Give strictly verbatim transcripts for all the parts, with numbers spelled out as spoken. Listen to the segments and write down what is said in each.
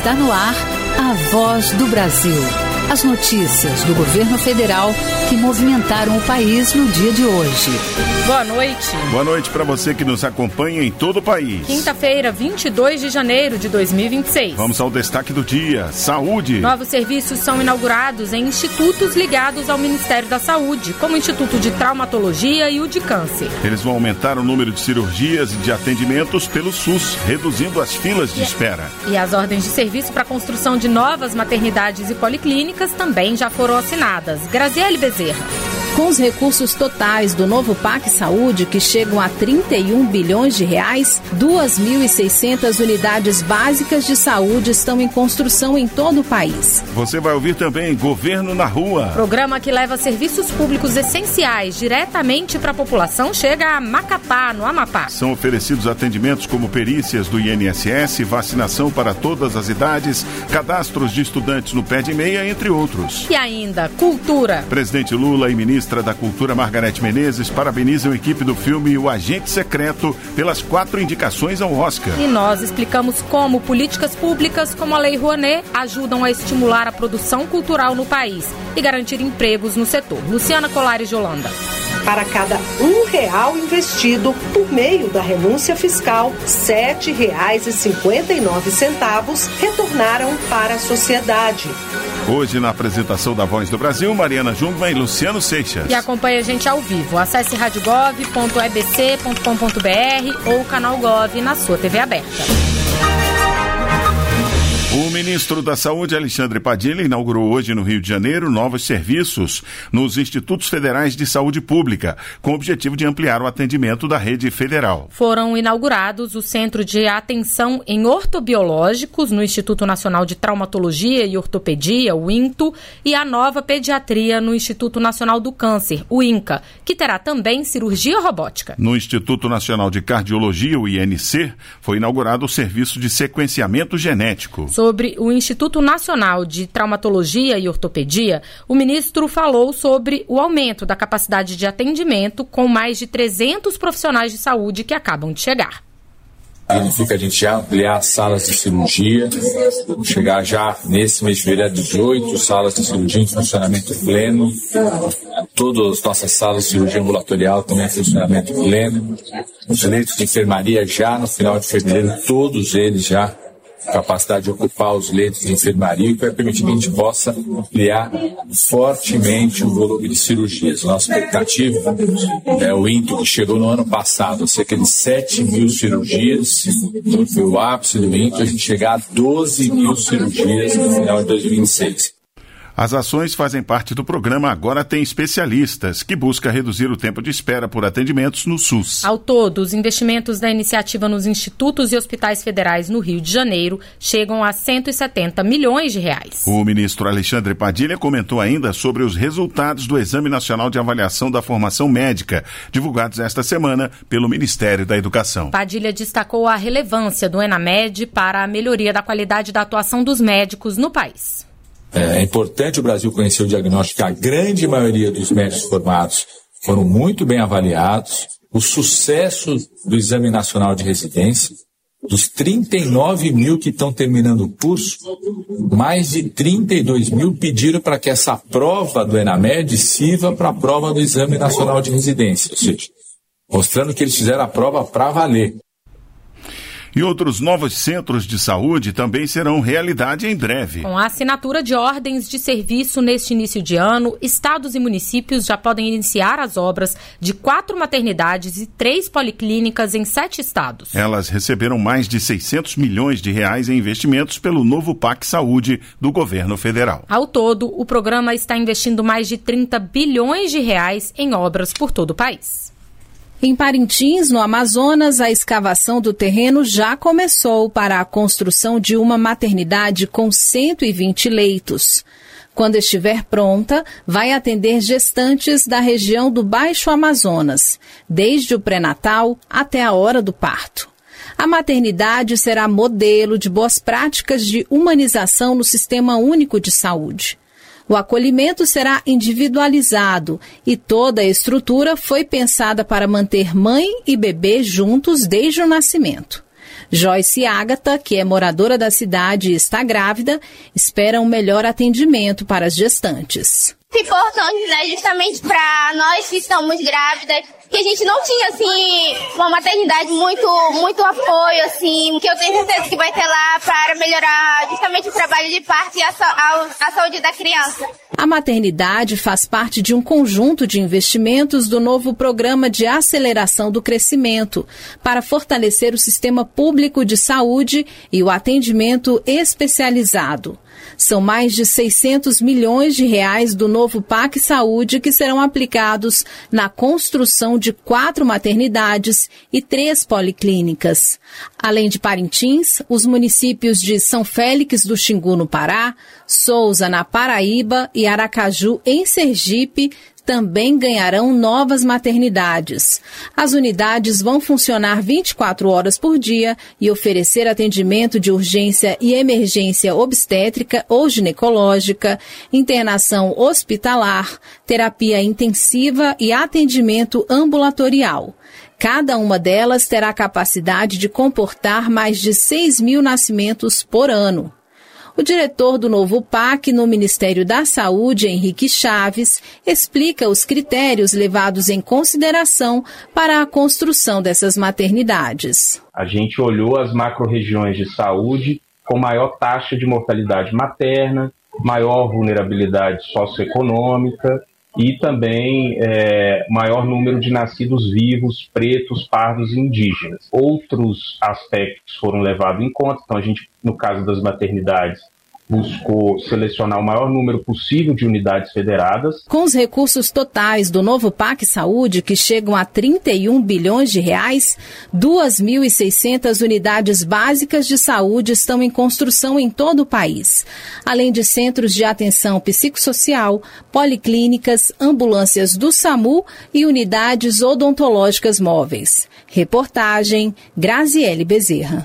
Está no ar a Voz do Brasil. As notícias do governo federal que movimentaram o país no dia de hoje. Boa noite. Boa noite para você que nos acompanha em todo o país. Quinta-feira, vinte e dois de janeiro de dois mil e vinte e seis. Vamos ao destaque do dia. Saúde. Novos serviços são inaugurados em institutos ligados ao Ministério da Saúde, como o Instituto de Traumatologia e o de Câncer. Eles vão aumentar o número de cirurgias e de atendimentos pelo SUS, reduzindo as filas de e, espera. E as ordens de serviço para a construção de novas maternidades e policlínicas também já foram assinadas. Graziele Bezerra. Com os recursos totais do novo P A C Saúde, que chegam a trinta e um bilhões de reais, duas mil e seiscentas unidades básicas de saúde estão em construção em todo o país. Você vai ouvir também Governo na Rua. Programa que leva serviços públicos essenciais diretamente para a população chega a Macapá, no Amapá. São oferecidos atendimentos como perícias do I N S S, vacinação para todas as idades, cadastros de estudantes no pé de meia, entre outros. E ainda, cultura. Presidente Lula e ministro Ministra da Cultura Margarete Menezes parabenizam a equipe do filme O Agente Secreto pelas quatro indicações ao Oscar. E nós explicamos como políticas públicas como a Lei Rouanet ajudam a estimular a produção cultural no país e garantir empregos no setor. Luciana Colares de Holanda. Para cada um real investido por meio da renúncia fiscal, sete reais e cinquenta e nove centavos retornaram para a sociedade. Hoje, na apresentação da Voz do Brasil, Mariana Jungmann e Luciano Seixas. E acompanhe a gente ao vivo. Acesse rádio gov ponto e b c ponto com ponto b r ou o canal Gov na sua T V aberta. O ministro da Saúde, Alexandre Padilha, inaugurou hoje no Rio de Janeiro novos serviços nos Institutos Federais de Saúde Pública, com o objetivo de ampliar o atendimento da rede federal. Foram inaugurados o Centro de Atenção em Ortobiológicos no Instituto Nacional de Traumatologia e Ortopedia, o INTO, e a nova Pediatria no Instituto Nacional do Câncer, o INCA, que terá também cirurgia robótica. No Instituto Nacional de Cardiologia, o I N C, foi inaugurado o serviço de sequenciamento genético. Sobre o Instituto Nacional de Traumatologia e Ortopedia, o ministro falou sobre o aumento da capacidade de atendimento com mais de trezentos profissionais de saúde que acabam de chegar. Significa a gente já ampliar as salas de cirurgia, chegar já nesse mês de fevereiro dezoito, salas de cirurgia em funcionamento pleno, todas as nossas salas de cirurgia ambulatorial também em funcionamento pleno, os leitos de enfermaria já no final de fevereiro, todos eles já capacidade de ocupar os leitos de enfermaria, que vai permitir que a gente possa ampliar fortemente o volume de cirurgias. Nossa expectativa é o INTO, que chegou no ano passado a cerca de sete mil cirurgias, foi o ápice do INTO, a gente chegar a doze mil cirurgias no final de dois mil e vinte e seis. As ações fazem parte do programa Agora Tem Especialistas, que busca reduzir o tempo de espera por atendimentos no SUS. Ao todo, os investimentos da iniciativa nos institutos e hospitais federais no Rio de Janeiro chegam a cento e setenta milhões de reais. O ministro Alexandre Padilha comentou ainda sobre os resultados do Exame Nacional de Avaliação da Formação Médica, divulgados esta semana pelo Ministério da Educação. Padilha destacou a relevância do ENAMED para a melhoria da qualidade da atuação dos médicos no país. É importante o Brasil conhecer o diagnóstico que a grande maioria dos médicos formados foram muito bem avaliados, o sucesso do Exame Nacional de Residência, dos trinta e nove mil que estão terminando o curso, mais de trinta e dois mil pediram para que essa prova do ENAMED sirva para a prova do Exame Nacional de Residência, ou seja, mostrando que eles fizeram a prova para valer. E outros novos centros de saúde também serão realidade em breve. Com a assinatura de ordens de serviço neste início de ano, estados e municípios já podem iniciar as obras de quatro maternidades e três policlínicas em sete estados. Elas receberam mais de seiscentos milhões de reais em investimentos pelo novo P A C Saúde do governo federal. Ao todo, o programa está investindo mais de trinta bilhões de reais em obras por todo o país. Em Parintins, no Amazonas, a escavação do terreno já começou para a construção de uma maternidade com cento e vinte leitos. Quando estiver pronta, vai atender gestantes da região do Baixo Amazonas, desde o pré-natal até a hora do parto. A maternidade será modelo de boas práticas de humanização no Sistema Único de Saúde. O acolhimento será individualizado e toda a estrutura foi pensada para manter mãe e bebê juntos desde o nascimento. Joyce Ágata, que é moradora da cidade e está grávida, espera um melhor atendimento para as gestantes. Importante, né, justamente para nós que estamos grávidas, que a gente não tinha, assim, uma maternidade muito, muito apoio, assim, que eu tenho certeza que vai ter lá para melhorar justamente o trabalho de parto e a, a, a saúde da criança. A maternidade faz parte de um conjunto de investimentos do novo Programa de Aceleração do Crescimento, para fortalecer o sistema público de saúde e o atendimento especializado. São mais de seiscentos milhões de reais do novo P A C Saúde que serão aplicados na construção de quatro maternidades e três policlínicas. Além de Parintins, os municípios de São Félix do Xingu, no Pará, Souza, na Paraíba e Aracaju, em Sergipe, também ganharão novas maternidades. As unidades vão funcionar vinte e quatro horas por dia e oferecer atendimento de urgência e emergência obstétrica ou ginecológica, internação hospitalar, terapia intensiva e atendimento ambulatorial. Cada uma delas terá capacidade de comportar mais de seis mil nascimentos por ano. O diretor do novo P A C no Ministério da Saúde, Henrique Chaves, explica os critérios levados em consideração para a construção dessas maternidades. A gente olhou as macro-regiões de saúde com maior taxa de mortalidade materna, maior vulnerabilidade socioeconômica e também é, maior número de nascidos vivos, pretos, pardos e indígenas. Outros aspectos foram levados em conta, então a gente, no caso das maternidades, buscou selecionar o maior número possível de unidades federadas. Com os recursos totais do novo P A C Saúde, que chegam a trinta e um bilhões de reais, duas mil e seiscentas unidades básicas de saúde estão em construção em todo o país, além de centros de atenção psicossocial, policlínicas, ambulâncias do SAMU e unidades odontológicas móveis. Reportagem Graziele Bezerra.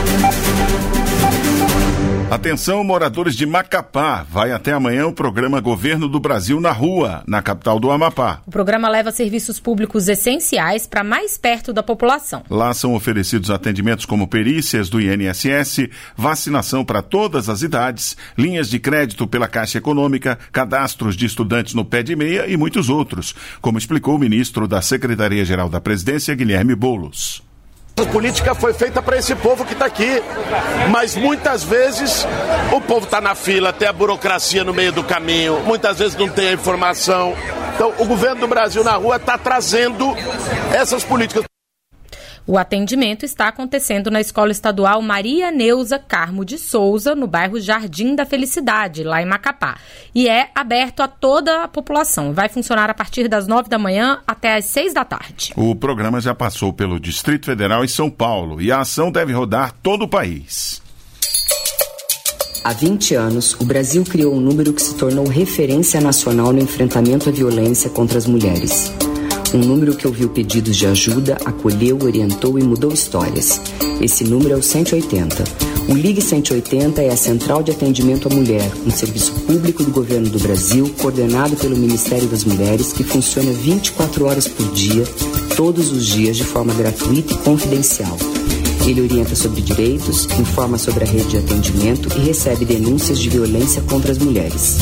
Atenção, moradores de Macapá. Vai até amanhã o programa Governo do Brasil na Rua, na capital do Amapá. O programa leva serviços públicos essenciais para mais perto da população. Lá são oferecidos atendimentos como perícias do I N S S, vacinação para todas as idades, linhas de crédito pela Caixa Econômica, cadastros de estudantes no pé de meia e muitos outros, como explicou o ministro da Secretaria-Geral da Presidência, Guilherme Boulos. A política foi feita para esse povo que está aqui, mas muitas vezes o povo está na fila, tem a burocracia no meio do caminho, muitas vezes não tem a informação. Então o Governo do Brasil na Rua está trazendo essas políticas. O atendimento está acontecendo na Escola Estadual Maria Neuza Carmo de Souza, no bairro Jardim da Felicidade, lá em Macapá. E é aberto a toda a população. Vai funcionar a partir das nove da manhã até às seis da tarde. O programa já passou pelo Distrito Federal e São Paulo e a ação deve rodar todo o país. Há vinte anos, o Brasil criou um número que se tornou referência nacional no enfrentamento à violência contra as mulheres. Um número que ouviu pedidos de ajuda, acolheu, orientou e mudou histórias. Esse número é o cento e oitenta. O Ligue cento e oitenta é a Central de Atendimento à Mulher, um serviço público do Governo do Brasil, coordenado pelo Ministério das Mulheres, que funciona vinte e quatro horas por dia, todos os dias, de forma gratuita e confidencial. Ele orienta sobre direitos, informa sobre a rede de atendimento e recebe denúncias de violência contra as mulheres.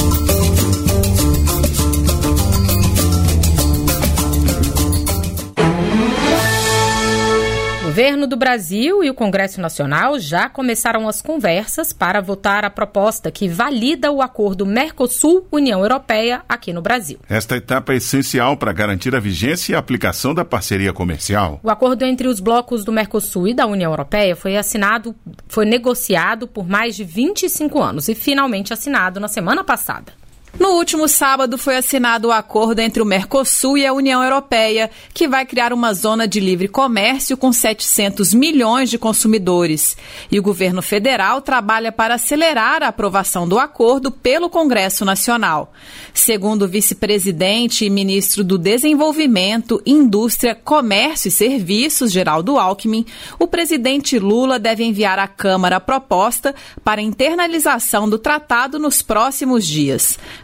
O governo do Brasil e o Congresso Nacional já começaram as conversas para votar a proposta que valida o acordo Mercosul-União Europeia aqui no Brasil. Esta etapa é essencial para garantir a vigência e a aplicação da parceria comercial. O acordo entre os blocos do Mercosul e da União Europeia foi assinado, foi negociado por mais de vinte e cinco anos e finalmente assinado na semana passada. No último sábado foi assinado o acordo entre o Mercosul e a União Europeia, que vai criar uma zona de livre comércio com setecentos milhões de consumidores. E o governo federal trabalha para acelerar a aprovação do acordo pelo Congresso Nacional. Segundo o vice-presidente e ministro do Desenvolvimento, Indústria, Comércio e Serviços, Geraldo Alckmin, o presidente Lula deve enviar à Câmara a proposta para internalização do tratado nos próximos dias.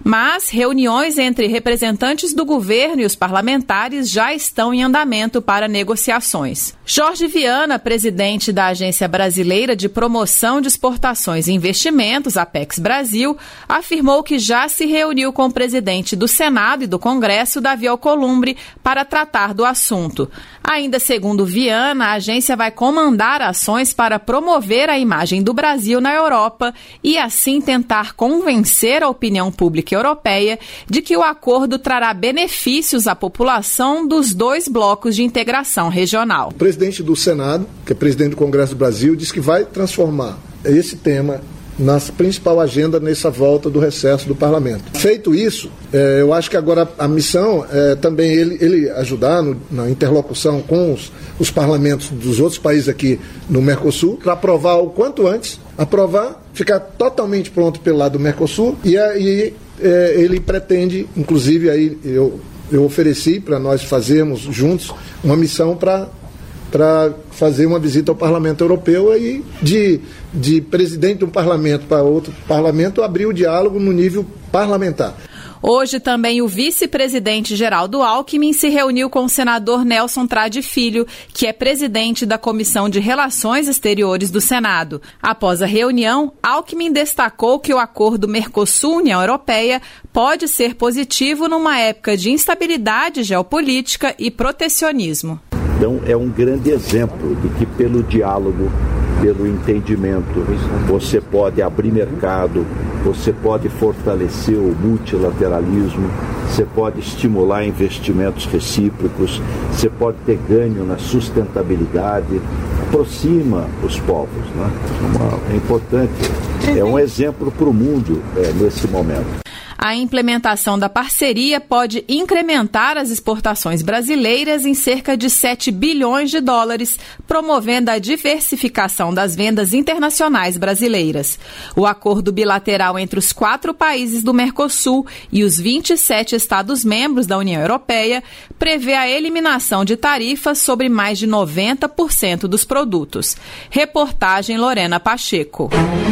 Mas reuniões entre representantes do governo e os parlamentares já estão em andamento para negociações. Jorge Viana, presidente da Agência Brasileira de Promoção de Exportações e Investimentos, Apex Brasil, afirmou que já se reuniu com o presidente do Senado e do Congresso, Davi Alcolumbre, para tratar do assunto. Ainda segundo Viana, a agência vai comandar ações para promover a imagem do Brasil na Europa e assim tentar convencer a opinião pública europeia de que o acordo trará benefícios à população dos dois blocos de integração regional. O presidente do Senado, que é presidente do Congresso do Brasil, diz que vai transformar esse tema na principal agenda nessa volta do recesso do parlamento. Feito isso, é, eu acho que agora a missão é também ele, ele ajudar no, na interlocução com os, os parlamentos dos outros países aqui no Mercosul, para aprovar o quanto antes, aprovar, ficar totalmente pronto pelo lado do Mercosul, e aí é, ele pretende, inclusive aí eu, eu ofereci para nós fazermos juntos uma missão para para fazer uma visita ao Parlamento Europeu e de, de presidente de um parlamento para outro parlamento abrir o diálogo no nível parlamentar. Hoje também o vice-presidente Geraldo Alckmin se reuniu com o senador Nelson Trade Filho, que é presidente da Comissão de Relações Exteriores do Senado. Após a reunião, Alckmin destacou que o acordo Mercosul-União Europeia pode ser positivo numa época de instabilidade geopolítica e protecionismo. Então, é um grande exemplo de que pelo diálogo, pelo entendimento, você pode abrir mercado, você pode fortalecer o multilateralismo, você pode estimular investimentos recíprocos, você pode ter ganho na sustentabilidade, aproxima os povos, né? É importante, é um exemplo para o mundo é, nesse momento. A implementação da parceria pode incrementar as exportações brasileiras em cerca de sete bilhões de dólares, promovendo a diversificação das vendas internacionais brasileiras. O acordo bilateral entre os quatro países do Mercosul e os vinte e sete Estados-membros da União Europeia prevê a eliminação de tarifas sobre mais de noventa por cento dos produtos. Reportagem Lorena Pacheco.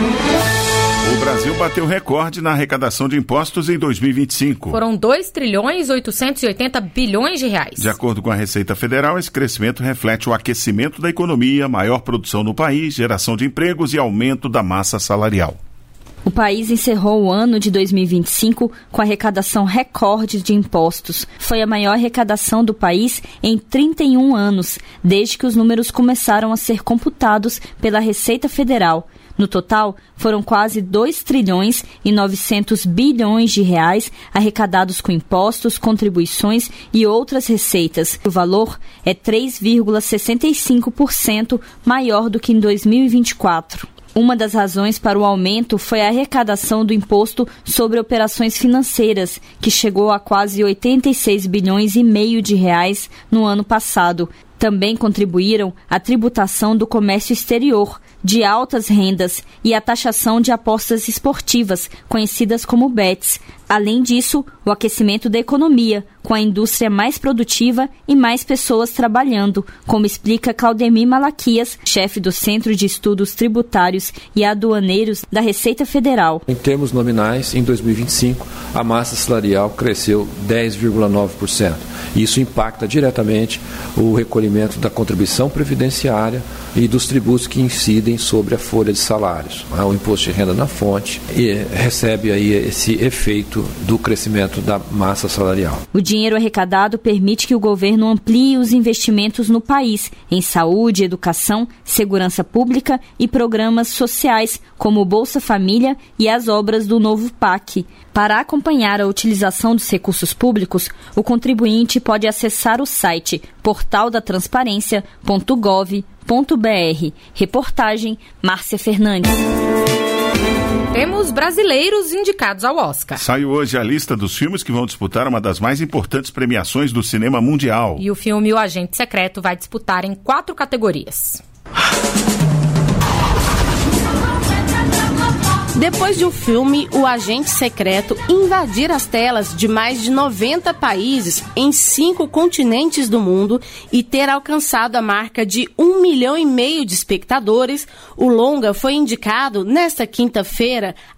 O Brasil bateu recorde na arrecadação de impostos em dois mil e vinte e cinco. Foram dois trilhões oitocentos e oitenta bilhões de reais. De acordo com a Receita Federal, esse crescimento reflete o aquecimento da economia, maior produção no país, geração de empregos e aumento da massa salarial. O país encerrou o ano de dois mil e vinte e cinco com arrecadação recorde de impostos. Foi a maior arrecadação do país em trinta e um anos, desde que os números começaram a ser computados pela Receita Federal. No total, foram quase dois trilhões e novecentos bilhões de reais arrecadados com impostos, contribuições e outras receitas. O valor é três vírgula sessenta e cinco por cento maior do que em dois mil e vinte e quatro. Uma das razões para o aumento foi a arrecadação do imposto sobre operações financeiras, que chegou a quase oitenta e seis bilhões e meio de reais no ano passado. Também contribuíram a tributação do comércio exterior, de altas rendas e a taxação de apostas esportivas, conhecidas como bets. Além disso, o aquecimento da economia, com a indústria mais produtiva e mais pessoas trabalhando, como explica Claudemir Malaquias, chefe do Centro de Estudos Tributários e Aduaneiros da Receita Federal. Em termos nominais, em dois mil e vinte e cinco, a massa salarial cresceu dez vírgula nove por cento. Isso impacta diretamente o recolhimento da contribuição previdenciária e dos tributos que incidem sobre a folha de salários. O imposto de renda na fonte e recebe aí esse efeito do crescimento da massa salarial. O dinheiro arrecadado permite que o governo amplie os investimentos no país em saúde, educação, segurança pública e programas sociais, como o Bolsa Família e as obras do novo P A C. Para acompanhar a utilização dos recursos públicos, o contribuinte pode acessar o site portal da transparência ponto gov ponto br. Reportagem Márcia Fernandes. Temos brasileiros indicados ao Oscar. Saiu hoje a lista dos filmes que vão disputar uma das mais importantes premiações do cinema mundial. E o filme O Agente Secreto vai disputar em quatro categorias. Depois de o filme O Agente Secreto invadir as telas de mais de noventa países em cinco continentes do mundo e ter alcançado a marca de um milhão e meio de espectadores, o longa foi indicado nesta quinta-feira a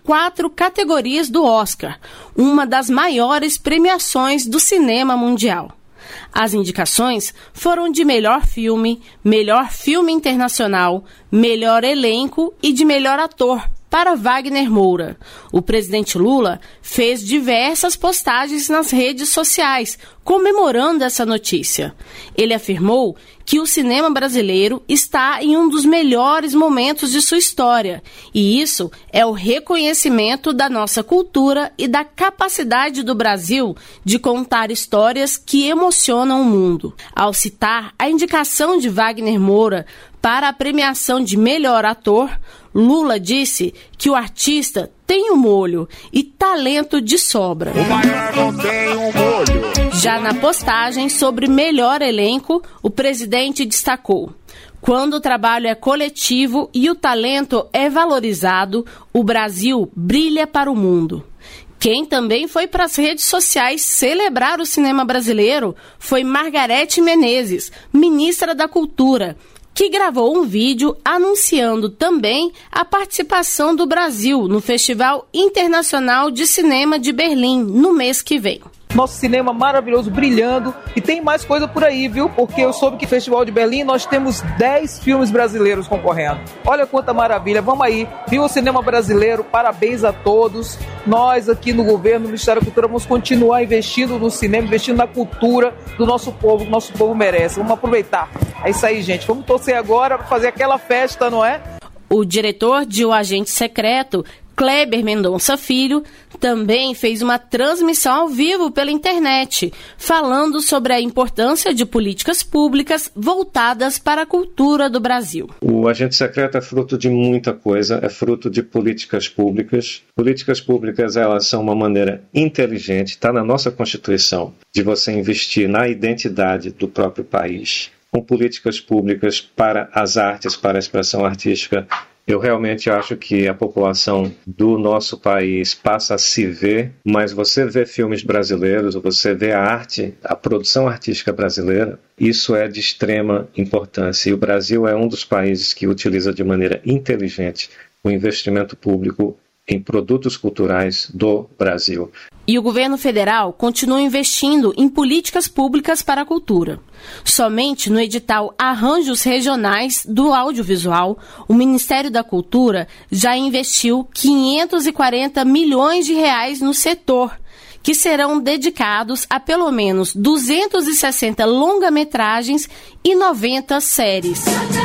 quatro categorias do Oscar, uma das maiores premiações do cinema mundial. As indicações foram de melhor filme, melhor filme internacional, melhor elenco e de melhor ator para Wagner Moura. O presidente Lula fez diversas postagens nas redes sociais comemorando essa notícia. Ele afirmou que o cinema brasileiro está em um dos melhores momentos de sua história, e isso é o reconhecimento da nossa cultura e da capacidade do Brasil de contar histórias que emocionam o mundo. Ao citar a indicação de Wagner Moura para a premiação de melhor ator, Lula disse que o artista tem um molho e talento de sobra. O maior não tem um molho. Já na postagem sobre melhor elenco, o presidente destacou: quando o trabalho é coletivo e o talento é valorizado, o Brasil brilha para o mundo. Quem também foi para as redes sociais celebrar o cinema brasileiro foi Margarete Menezes, ministra da Cultura, que gravou um vídeo anunciando também a participação do Brasil no Festival Internacional de Cinema de Berlim no mês que vem. Nosso cinema maravilhoso, brilhando, e tem mais coisa por aí, viu? Porque eu soube que no Festival de Berlim nós temos dez filmes brasileiros concorrendo. Olha quanta maravilha, vamos aí, viu o cinema brasileiro, parabéns a todos. Nós aqui no governo, no Ministério da Cultura, vamos continuar investindo no cinema, investindo na cultura do nosso povo, que o nosso povo merece. Vamos aproveitar. É isso aí, gente. Vamos torcer agora para fazer aquela festa, não é? O diretor de O Agente Secreto, Kleber Mendonça Filho, também fez uma transmissão ao vivo pela internet, falando sobre a importância de políticas públicas voltadas para a cultura do Brasil. O Agente Secreto é fruto de muita coisa, é fruto de políticas públicas. Políticas públicas, elas são uma maneira inteligente, está na nossa Constituição, de você investir na identidade do próprio país, com políticas públicas para as artes, para a expressão artística. Eu realmente acho que a população do nosso país passa a se ver, mas você vê filmes brasileiros, você vê a arte, a produção artística brasileira, isso é de extrema importância. E o Brasil é um dos países que utiliza de maneira inteligente o investimento público em produtos culturais do Brasil. E o governo federal continua investindo em políticas públicas para a cultura. Somente no edital Arranjos Regionais do Audiovisual, o Ministério da Cultura já investiu quinhentos e quarenta milhões de reais no setor, que serão dedicados a pelo menos duzentas e sessenta longa-metragens e noventa séries.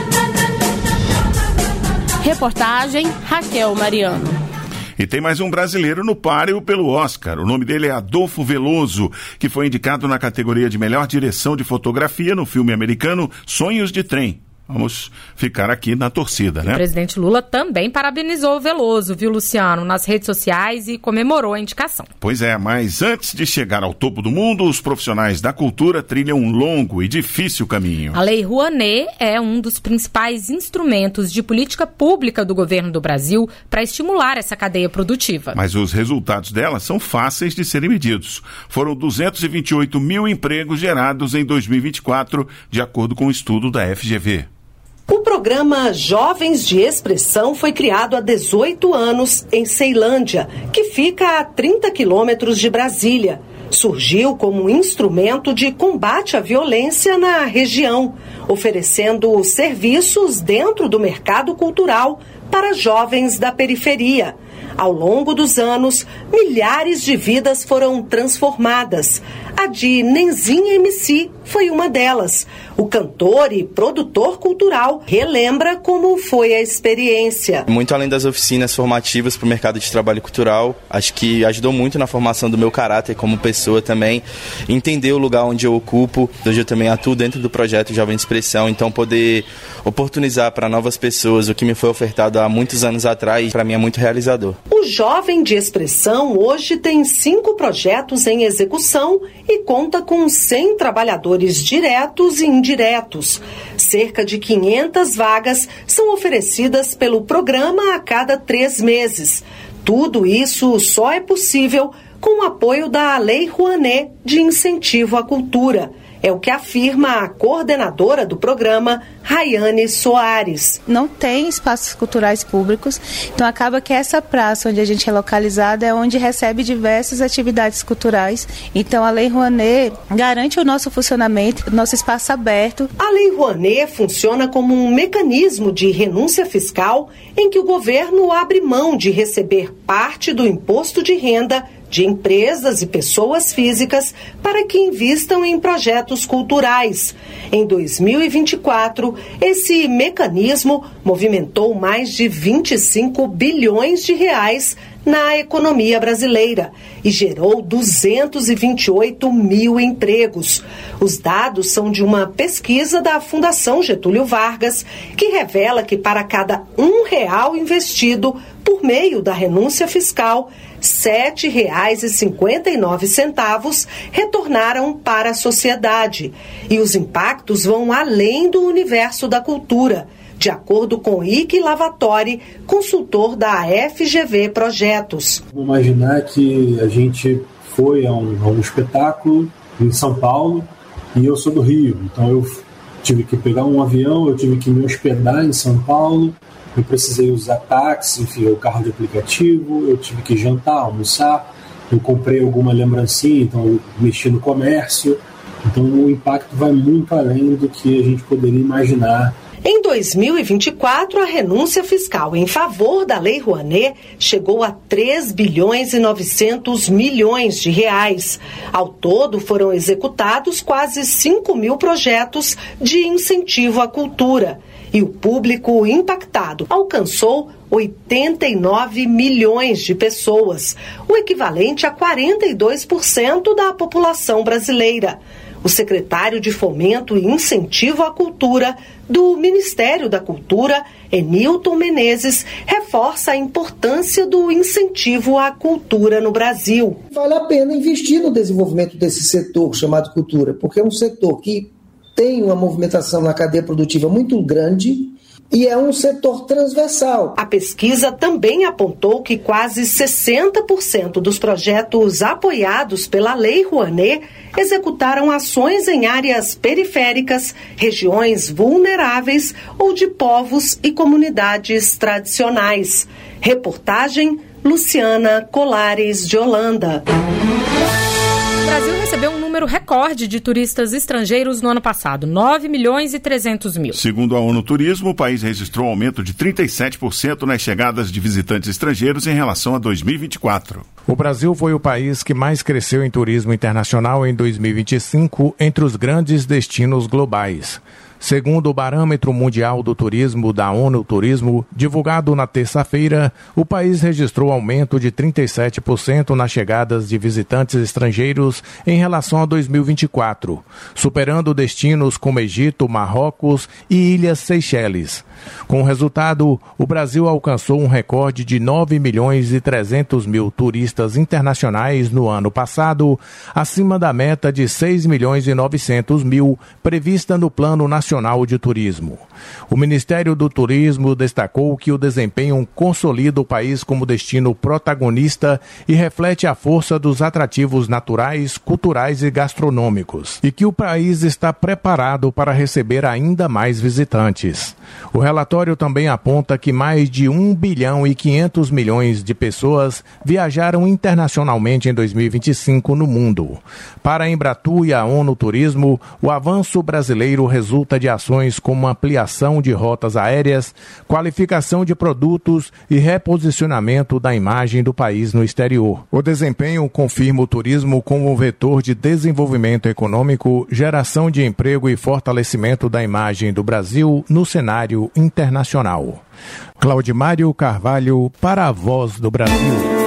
Reportagem Raquel Mariano. E tem mais um brasileiro no páreo pelo Oscar. O nome dele é Adolfo Veloso, que foi indicado na categoria de melhor direção de fotografia no filme americano Sonhos de Trem. Vamos ficar aqui na torcida, né? O presidente Lula também parabenizou o Veloso, viu, Luciano, nas redes sociais e comemorou a indicação. Pois é, mas antes de chegar ao topo do mundo, os profissionais da cultura trilham um longo e difícil caminho. A Lei Rouanet é um dos principais instrumentos de política pública do governo do Brasil para estimular essa cadeia produtiva. Mas os resultados dela são fáceis de serem medidos. Foram duzentos e vinte e oito mil empregos gerados em dois mil e vinte e quatro, de acordo com o um estudo da F G V. O programa Jovens de Expressão foi criado há dezoito anos em Ceilândia, que fica a trinta quilômetros de Brasília. Surgiu como um instrumento de combate à violência na região, oferecendo serviços dentro do mercado cultural para jovens da periferia. Ao longo dos anos, milhares de vidas foram transformadas. A de Nenzinha M C foi uma delas. O cantor e produtor cultural relembra como foi a experiência. Muito além das oficinas formativas para o mercado de trabalho cultural, acho que ajudou muito na formação do meu caráter como pessoa também, entender o lugar onde eu ocupo. Hoje eu também atuo dentro do projeto Jovem de Expressão, então poder oportunizar para novas pessoas o que me foi ofertado há muitos anos atrás, para mim é muito realizador. O Jovem de Expressão hoje tem cinco projetos em execução e conta com cem trabalhadores diretos e indiretos. Cerca de quinhentas vagas são oferecidas pelo programa a cada três meses. Tudo isso só é possível com o apoio da Lei Rouanet de incentivo à cultura. É o que afirma a coordenadora do programa, Rayane Soares. Não tem espaços culturais públicos, então acaba que essa praça onde a gente é localizada é onde recebe diversas atividades culturais. Então a Lei Rouanet garante o nosso funcionamento, nosso espaço aberto. A Lei Rouanet funciona como um mecanismo de renúncia fiscal em que o governo abre mão de receber parte do imposto de renda de empresas e pessoas físicas para que invistam em projetos culturais. Em dois mil e vinte e quatro, esse mecanismo movimentou mais de vinte e cinco bilhões de reais na economia brasileira e gerou duzentos e vinte e oito mil empregos. Os dados são de uma pesquisa da Fundação Getúlio Vargas, que revela que para cada um real investido por meio da renúncia fiscal, sete reais e cinquenta e nove centavos retornaram para a sociedade. E os impactos vão além do universo da cultura, de acordo com Ike Lavatori, consultor da F G V Projetos. Vamos imaginar que a gente foi a um, a um espetáculo em São Paulo e eu sou do Rio, então eu tive que pegar um avião, eu tive que me hospedar em São Paulo, eu precisei usar táxi, enfim, o carro de aplicativo, eu tive que jantar, almoçar, eu comprei alguma lembrancinha, então eu mexi no comércio, então o impacto vai muito além do que a gente poderia imaginar. Em dois mil e vinte e quatro, a renúncia fiscal em favor da Lei Rouanet chegou a três bilhões e novecentos milhões de reais. Ao todo, foram executados quase cinco mil projetos de incentivo à cultura. E o público impactado alcançou oitenta e nove milhões de pessoas, o equivalente a quarenta e dois por cento da população brasileira. O secretário de Fomento e Incentivo à Cultura do Ministério da Cultura, Enilton Menezes, reforça a importância do incentivo à cultura no Brasil. Vale a pena investir no desenvolvimento desse setor chamado cultura, porque é um setor que tem uma movimentação na cadeia produtiva muito grande e é um setor transversal. A pesquisa também apontou que quase sessenta por cento dos projetos apoiados pela Lei Rouanet executaram ações em áreas periféricas, regiões vulneráveis ou de povos e comunidades tradicionais. Reportagem Luciana Colares de Holanda. O Brasil recebeu um número recorde de turistas estrangeiros no ano passado, nove milhões e trezentos mil. Segundo a ONU Turismo, o país registrou um aumento de trinta e sete por cento nas chegadas de visitantes estrangeiros em relação a dois mil e vinte e quatro. O Brasil foi o país que mais cresceu em turismo internacional em dois mil e vinte e cinco entre os grandes destinos globais. Segundo o Parâmetro Mundial do Turismo da ONU Turismo, divulgado na terça-feira, o país registrou aumento de trinta e sete por cento nas chegadas de visitantes estrangeiros em relação a dois mil e vinte e quatro, superando destinos como Egito, Marrocos e Ilhas Seychelles. Com o resultado, o Brasil alcançou um recorde de nove milhões e trezentos mil turistas internacionais no ano passado, acima da meta de seis milhões e novecentos mil prevista no Plano Nacional de Turismo. O Ministério do Turismo destacou que o desempenho consolida o país como destino protagonista e reflete a força dos atrativos naturais, culturais e gastronômicos, e que o país está preparado para receber ainda mais visitantes. O relatório também aponta que mais de um bilhão e quinhentos milhões de pessoas viajaram internacionalmente em dois mil e vinte e cinco no mundo. Para a Embratur e a ONU Turismo, o avanço brasileiro resulta de ações como ampliação de rotas aéreas, qualificação de produtos e reposicionamento da imagem do país no exterior. O desempenho confirma o turismo como um vetor de desenvolvimento econômico, geração de emprego e fortalecimento da imagem do Brasil no cenário internacional. Claudimário Carvalho, para a Voz do Brasil.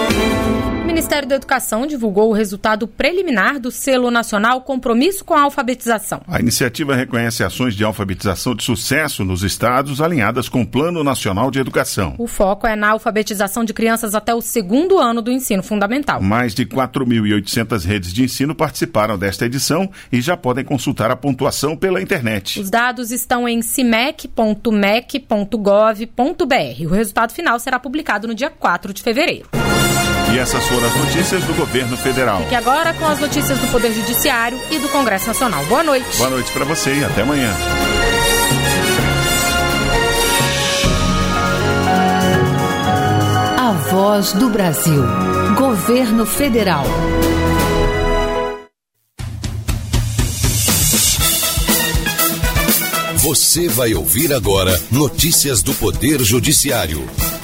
O Ministério da Educação divulgou o resultado preliminar do Selo Nacional Compromisso com a Alfabetização. A iniciativa reconhece ações de alfabetização de sucesso nos estados alinhadas com o Plano Nacional de Educação. O foco é na alfabetização de crianças até o segundo ano do ensino fundamental. Mais de quatro mil e oitocentas redes de ensino participaram desta edição e já podem consultar a pontuação pela internet. Os dados estão em cimec ponto mec ponto gov ponto br. O resultado final será publicado no dia quatro de fevereiro. E essas foram as notícias do governo federal. Fique agora com as notícias do Poder Judiciário e do Congresso Nacional. Boa noite. Boa noite para você e até amanhã. A Voz do Brasil. Governo Federal. Você vai ouvir agora notícias do Poder Judiciário.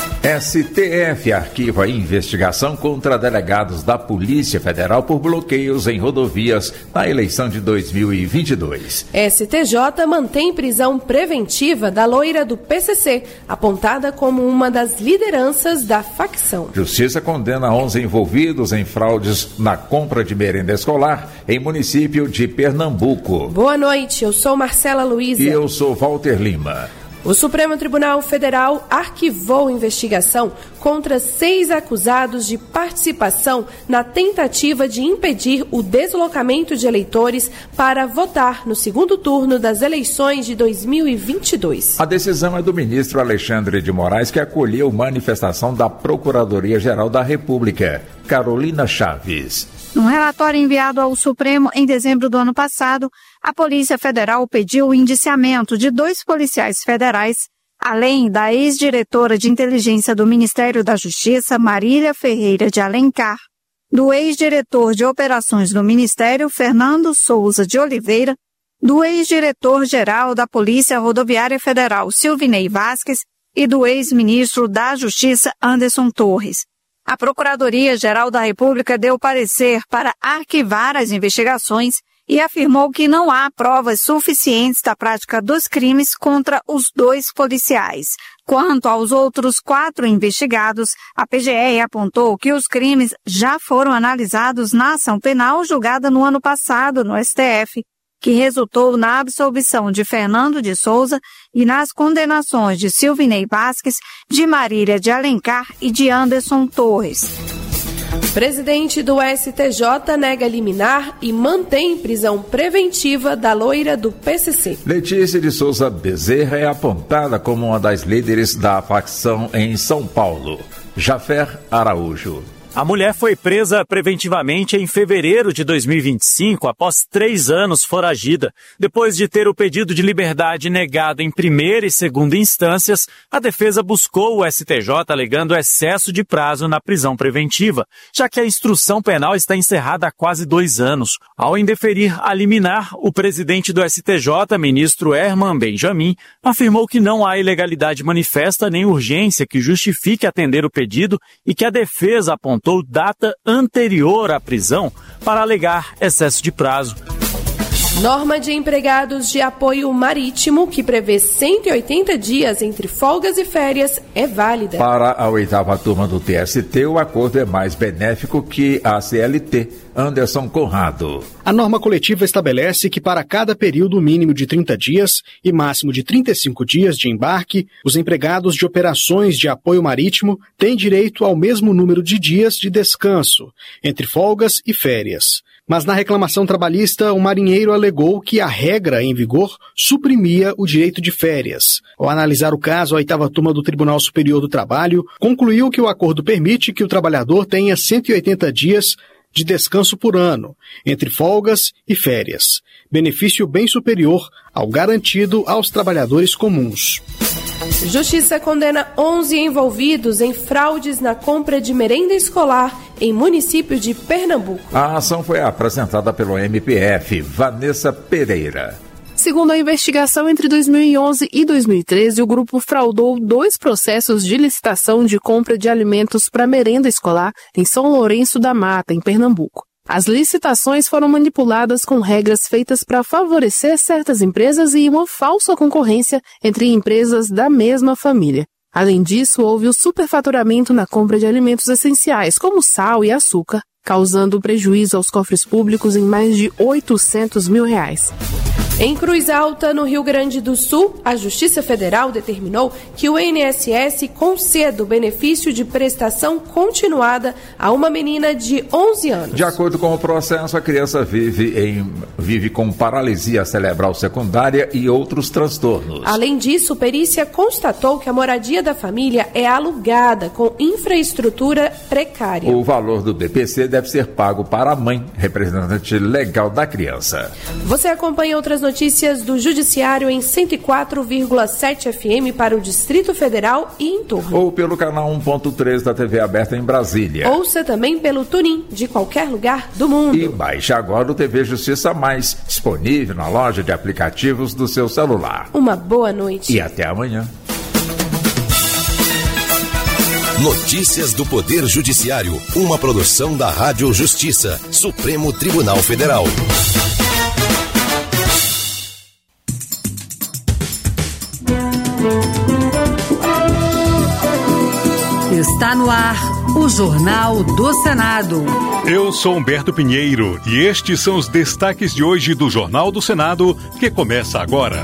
S T F arquiva a investigação contra delegados da Polícia Federal por bloqueios em rodovias na eleição de dois mil e vinte e dois. S T J mantém prisão preventiva da loira do P C C, apontada como uma das lideranças da facção. Justiça condena onze envolvidos em fraudes na compra de merenda escolar em município de Pernambuco. Boa noite, eu sou Marcela Luiza. E eu sou Walter Lima. O Supremo Tribunal Federal arquivou investigação contra seis acusados de participação na tentativa de impedir o deslocamento de eleitores para votar no segundo turno das eleições de dois mil e vinte e dois. A decisão é do ministro Alexandre de Moraes, que acolheu manifestação da Procuradoria-Geral da República, Carolina Chaves. Num relatório enviado ao Supremo em dezembro do ano passado, a Polícia Federal pediu o indiciamento de dois policiais federais, além da ex-diretora de inteligência do Ministério da Justiça, Marília Ferreira de Alencar, do ex-diretor de operações do Ministério, Fernando Souza de Oliveira, do ex-diretor-geral da Polícia Rodoviária Federal, Silvinei Vasquez, e do ex-ministro da Justiça, Anderson Torres. A Procuradoria-Geral da República deu parecer para arquivar as investigações e afirmou que não há provas suficientes da prática dos crimes contra os dois policiais. Quanto aos outros quatro investigados, a P G R apontou que os crimes já foram analisados na ação penal julgada no ano passado no S T F, que resultou na absolvição de Fernando de Souza e nas condenações de Silvinei Vasquez, de Marília de Alencar e de Anderson Torres. Presidente do S T J nega liminar e mantém prisão preventiva da loira do P C C. Letícia de Souza Bezerra é apontada como uma das líderes da facção em São Paulo. Jafer Araújo. A mulher foi presa preventivamente em fevereiro de dois mil e vinte e cinco, após três anos foragida. Depois de ter o pedido de liberdade negado em primeira e segunda instâncias, a defesa buscou o S T J alegando excesso de prazo na prisão preventiva, já que a instrução penal está encerrada há quase dois anos. Ao indeferir a liminar, o presidente do S T J, ministro Herman Benjamin, afirmou que não há ilegalidade manifesta nem urgência que justifique atender o pedido e que a defesa apontou data anterior à prisão para alegar excesso de prazo. Norma de empregados de apoio marítimo, que prevê cento e oitenta dias entre folgas e férias, é válida. Para a oitava turma do T S T, o acordo é mais benéfico que a C L T. Anderson Conrado. A norma coletiva estabelece que para cada período mínimo de trinta dias e máximo de trinta e cinco dias de embarque, os empregados de operações de apoio marítimo têm direito ao mesmo número de dias de descanso, entre folgas e férias. Mas na reclamação trabalhista, o marinheiro alegou que a regra em vigor suprimia o direito de férias. Ao analisar o caso, a oitava turma do Tribunal Superior do Trabalho concluiu que o acordo permite que o trabalhador tenha cento e oitenta dias de descanso por ano, entre folgas e férias. Benefício bem superior ao garantido aos trabalhadores comuns. Justiça condena onze envolvidos em fraudes na compra de merenda escolar em município de Pernambuco. A ação foi apresentada pelo M P F, Vanessa Pereira. Segundo a investigação, entre dois mil e onze e dois mil e treze, o grupo fraudou dois processos de licitação de compra de alimentos para merenda escolar em São Lourenço da Mata, em Pernambuco. As licitações foram manipuladas com regras feitas para favorecer certas empresas e uma falsa concorrência entre empresas da mesma família. Além disso, houve o superfaturamento na compra de alimentos essenciais, como sal e açúcar, causando prejuízo aos cofres públicos em mais de oitocentos mil reais. Em Cruz Alta, no Rio Grande do Sul, a Justiça Federal determinou que o I N S S conceda o benefício de prestação continuada a uma menina de onze anos. De acordo com o processo, a criança vive, em, vive com paralisia cerebral secundária e outros transtornos. Além disso, a perícia constatou que a moradia da família é alugada com infraestrutura precária. O valor do B P C deve ser pago para a mãe, representante legal da criança. Você acompanha outras notícias Notícias do Judiciário em cento e quatro vírgula sete F M para o Distrito Federal e em torno. Ou pelo canal um ponto três da T V aberta em Brasília. Ouça também pelo TuneIn, de qualquer lugar do mundo. E baixe agora o T V Justiça Mais, disponível na loja de aplicativos do seu celular. Uma boa noite. E até amanhã. Notícias do Poder Judiciário, uma produção da Rádio Justiça, Supremo Tribunal Federal. Está no ar o Jornal do Senado. Eu sou Humberto Pinheiro e estes são os destaques de hoje do Jornal do Senado, que começa agora.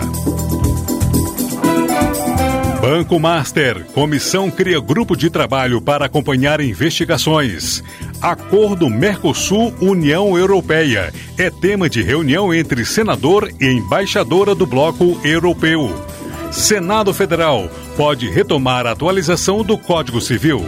Banco Master. Comissão cria grupo de trabalho para acompanhar investigações. Acordo Mercosul-União Europeia. É tema de reunião entre senador e embaixadora do Bloco Europeu. Senado Federal pode retomar a atualização do Código Civil.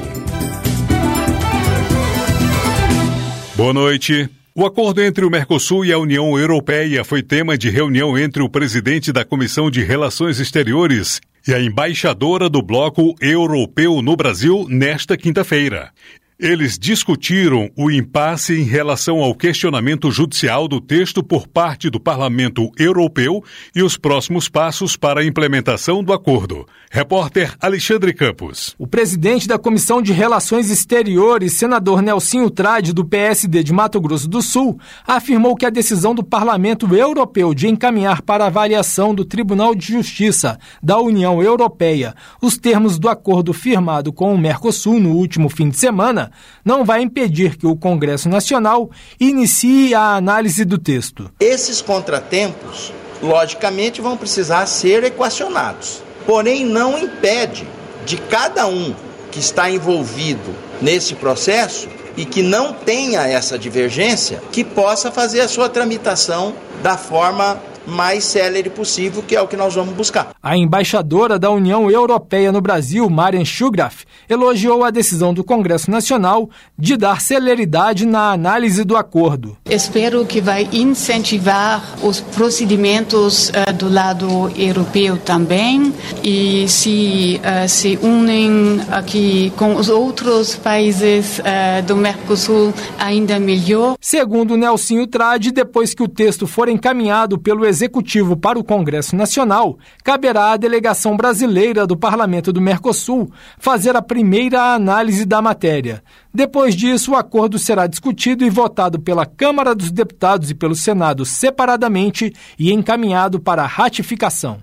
Boa noite. O acordo entre o Mercosul e a União Europeia foi tema de reunião entre o presidente da Comissão de Relações Exteriores e a embaixadora do Bloco Europeu no Brasil nesta quinta-feira. Eles discutiram o impasse em relação ao questionamento judicial do texto por parte do Parlamento Europeu e os próximos passos para a implementação do acordo. Repórter Alexandre Campos. O presidente da Comissão de Relações Exteriores, senador Nelsinho Trade, do P S D de Mato Grosso do Sul, afirmou que a decisão do Parlamento Europeu de encaminhar para avaliação do Tribunal de Justiça da União Europeia os termos do acordo firmado com o Mercosul no último fim de semana não vai impedir que o Congresso Nacional inicie a análise do texto. Esses contratempos, logicamente, vão precisar ser equacionados. Porém, não impede de cada um que está envolvido nesse processo e que não tenha essa divergência, que possa fazer a sua tramitação da forma mais célere possível, que é o que nós vamos buscar. A embaixadora da União Europeia no Brasil, Marian Schugraf, elogiou a decisão do Congresso Nacional de dar celeridade na análise do acordo. Espero que vai incentivar os procedimentos uh, do lado europeu também e se uh, se unem aqui com os outros países uh, do Mercosul ainda melhor. Segundo Nelsinho Trade, depois que o texto for encaminhado pelo Executivo para o Congresso Nacional, caberá à delegação brasileira do Parlamento do Mercosul fazer a primeira análise da matéria. Depois disso, o acordo será discutido e votado pela Câmara dos Deputados e pelo Senado separadamente e encaminhado para ratificação.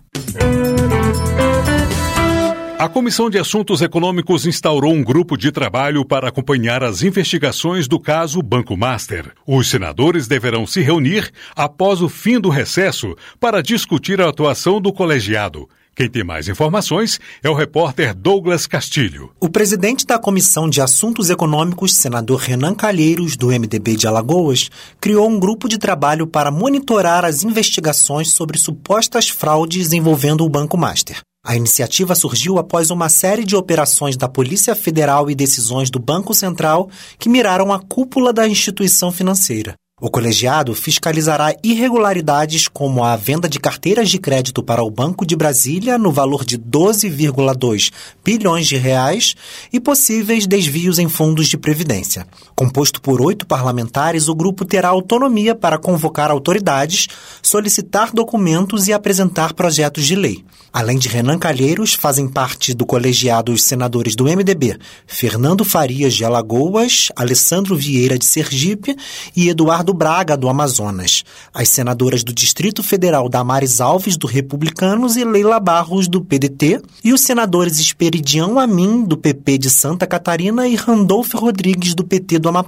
A Comissão de Assuntos Econômicos instaurou um grupo de trabalho para acompanhar as investigações do caso Banco Master. Os senadores deverão se reunir após o fim do recesso para discutir a atuação do colegiado. Quem tem mais informações é o repórter Douglas Castilho. O presidente da Comissão de Assuntos Econômicos, senador Renan Calheiros, do M D B de Alagoas, criou um grupo de trabalho para monitorar as investigações sobre supostas fraudes envolvendo o Banco Master. A iniciativa surgiu após uma série de operações da Polícia Federal e decisões do Banco Central que miraram a cúpula da instituição financeira. O colegiado fiscalizará irregularidades como a venda de carteiras de crédito para o Banco de Brasília no valor de doze vírgula dois bilhões de reais e possíveis desvios em fundos de previdência. Composto por oito parlamentares, o grupo terá autonomia para convocar autoridades, solicitar documentos e apresentar projetos de lei. Além de Renan Calheiros, fazem parte do colegiado os senadores do M D B, Fernando Farias de Alagoas, Alessandro Vieira de Sergipe e Eduardo Braga, do Amazonas. As senadoras do Distrito Federal Damares Alves, do Republicanos, e Leila Barros, do P D T, e os senadores Esperidião Amin, do P P de Santa Catarina, e Randolfo Rodrigues, do P T do Amapá.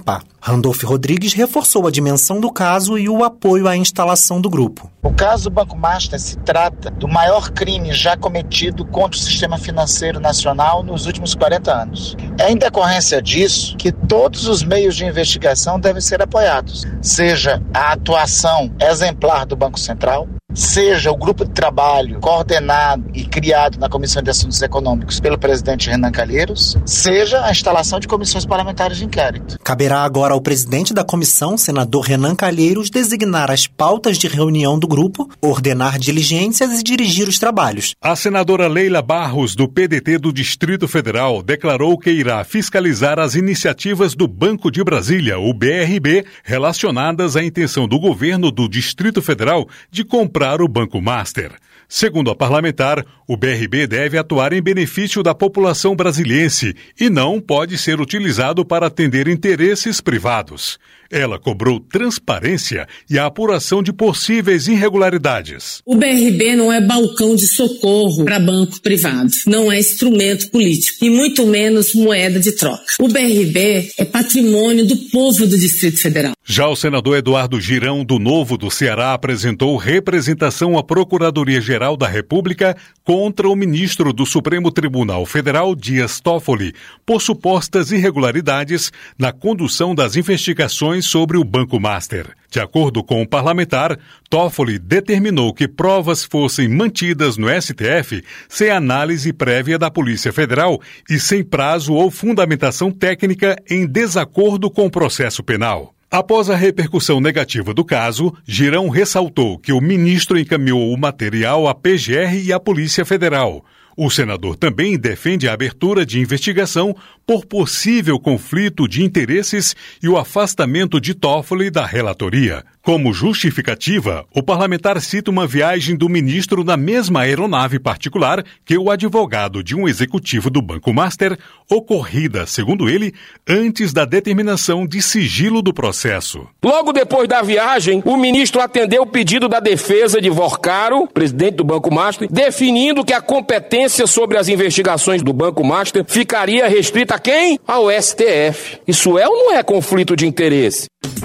Randolfo Rodrigues reforçou a dimensão do caso e o apoio à instalação do grupo. O caso do Banco Master se trata do maior crime já cometido contra o sistema financeiro nacional nos últimos quarenta anos. É em decorrência disso que todos os meios de investigação devem ser apoiados, seja a atuação exemplar do Banco Central, seja o grupo de trabalho coordenado e criado na Comissão de Assuntos Econômicos pelo presidente Renan Calheiros, seja a instalação de comissões parlamentares de inquérito. Caberá agora ao presidente da comissão, senador Renan Calheiros, designar as pautas de reunião do grupo, ordenar diligências e dirigir os trabalhos. A senadora Leila Barros, do P D T do Distrito Federal, declarou que irá fiscalizar as iniciativas do Banco de Brasília, o B R B, relacionadas à intenção do governo do Distrito Federal de comprar o Banco Master. Segundo a parlamentar, o B R B deve atuar em benefício da população brasiliense e não pode ser utilizado para atender interesses privados. Ela cobrou transparência e a apuração de possíveis irregularidades. O B R B não é balcão de socorro para banco privado, não é instrumento político e muito menos moeda de troca. O B R B é patrimônio do povo do Distrito Federal. Já o senador Eduardo Girão, do Novo do Ceará, apresentou representação à Procuradoria-Geral da República contra o ministro do Supremo Tribunal Federal, Dias Toffoli, por supostas irregularidades na condução das investigações sobre o Banco Master. De acordo com o parlamentar, Toffoli determinou que provas fossem mantidas no S T F sem análise prévia da Polícia Federal e sem prazo ou fundamentação técnica em desacordo com o processo penal. Após a repercussão negativa do caso, Girão ressaltou que o ministro encaminhou o material à P G R e à Polícia Federal. O senador também defende a abertura de investigação por possível conflito de interesses e o afastamento de Toffoli da relatoria. Como justificativa, o parlamentar cita uma viagem do ministro na mesma aeronave particular que o advogado de um executivo do Banco Master, ocorrida, segundo ele, antes da determinação de sigilo do processo. Logo depois da viagem, o ministro atendeu o pedido da defesa de Vorcaro, presidente do Banco Master, definindo que a competência sobre as investigações do Banco Master ficaria restrita a quem? Ao S T F. Isso é ou não é conflito de interesse?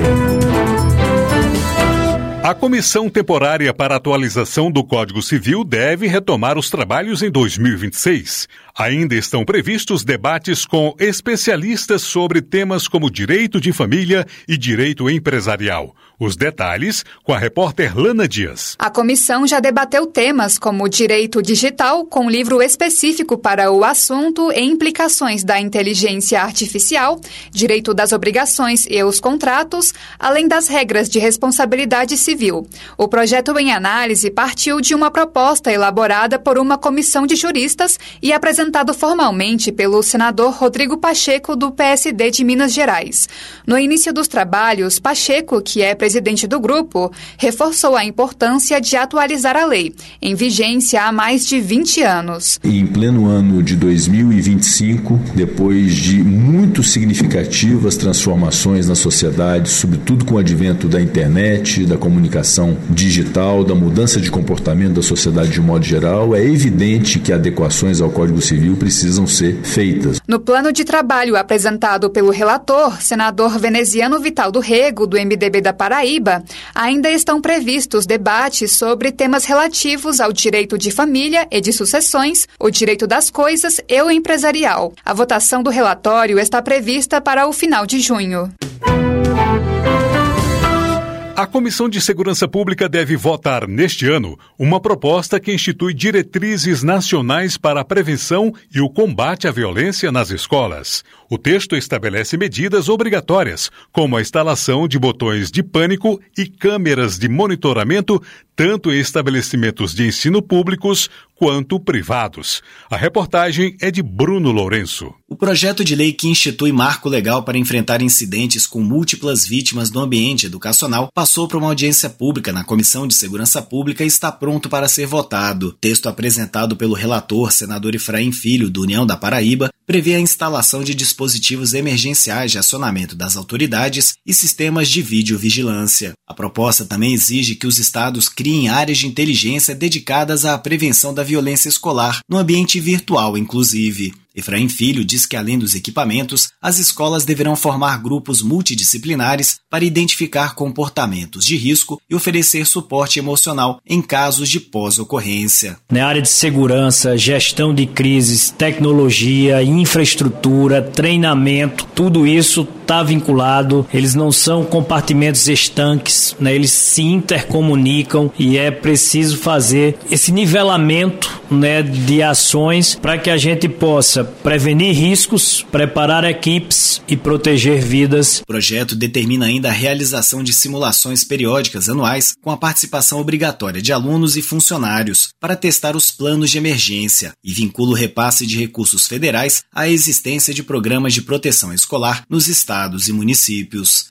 A Comissão Temporária para a Atualização do Código Civil deve retomar os trabalhos em dois mil e vinte e seis. Ainda estão previstos debates com especialistas sobre temas como direito de família e direito empresarial. Os detalhes com a repórter Lana Dias. A comissão já debateu temas como direito digital, com livro específico para o assunto e implicações da inteligência artificial, direito das obrigações e os contratos, além das regras de responsabilidade civil. O projeto em análise partiu de uma proposta elaborada por uma comissão de juristas e apresentado formalmente pelo senador Rodrigo Pacheco, do P S D de Minas Gerais. No início dos trabalhos, Pacheco, que é presidente do grupo, reforçou a importância de atualizar a lei, em vigência há mais de vinte anos. Em pleno ano de dois mil e vinte e cinco, depois de muito significativas transformações na sociedade, sobretudo com o advento da internet, da comunicação digital, da mudança de comportamento da sociedade de modo geral, é evidente que adequações ao Código Civil precisam ser feitas. No plano de trabalho apresentado pelo relator, senador Veneziano Vital do Rego, do M D B da Paraíba, ainda estão previstos debates sobre temas relativos ao direito de família e de sucessões, o direito das coisas e o empresarial. A votação do relatório está prevista para o final de junho. A Comissão de Segurança Pública deve votar neste ano uma proposta que institui diretrizes nacionais para a prevenção e o combate à violência nas escolas. O texto estabelece medidas obrigatórias, como a instalação de botões de pânico e câmeras de monitoramento, tanto em estabelecimentos de ensino públicos quanto privados. A reportagem é de Bruno Lourenço. O projeto de lei que institui marco legal para enfrentar incidentes com múltiplas vítimas no ambiente educacional passou para uma audiência pública na Comissão de Segurança Pública e está pronto para ser votado. O texto apresentado pelo relator, senador Efraim Filho, do União da Paraíba, prevê a instalação de dispositivos emergenciais de acionamento das autoridades e sistemas de videovigilância. A proposta também exige que os estados criem áreas de inteligência dedicadas à prevenção da violência escolar, no ambiente virtual inclusive. Efraim Filho diz que, além dos equipamentos, as escolas deverão formar grupos multidisciplinares para identificar comportamentos de risco e oferecer suporte emocional em casos de pós-ocorrência. Na área de segurança, gestão de crises, tecnologia, infraestrutura, treinamento, tudo isso está vinculado, eles não são compartimentos estanques, né? Eles se intercomunicam e é preciso fazer esse nivelamento, né, de ações para que a gente possa prevenir riscos, preparar equipes e proteger vidas. O projeto determina ainda a realização de simulações periódicas anuais com a participação obrigatória de alunos e funcionários para testar os planos de emergência e vincula o repasse de recursos federais à existência de programas de proteção escolar nos estados e municípios.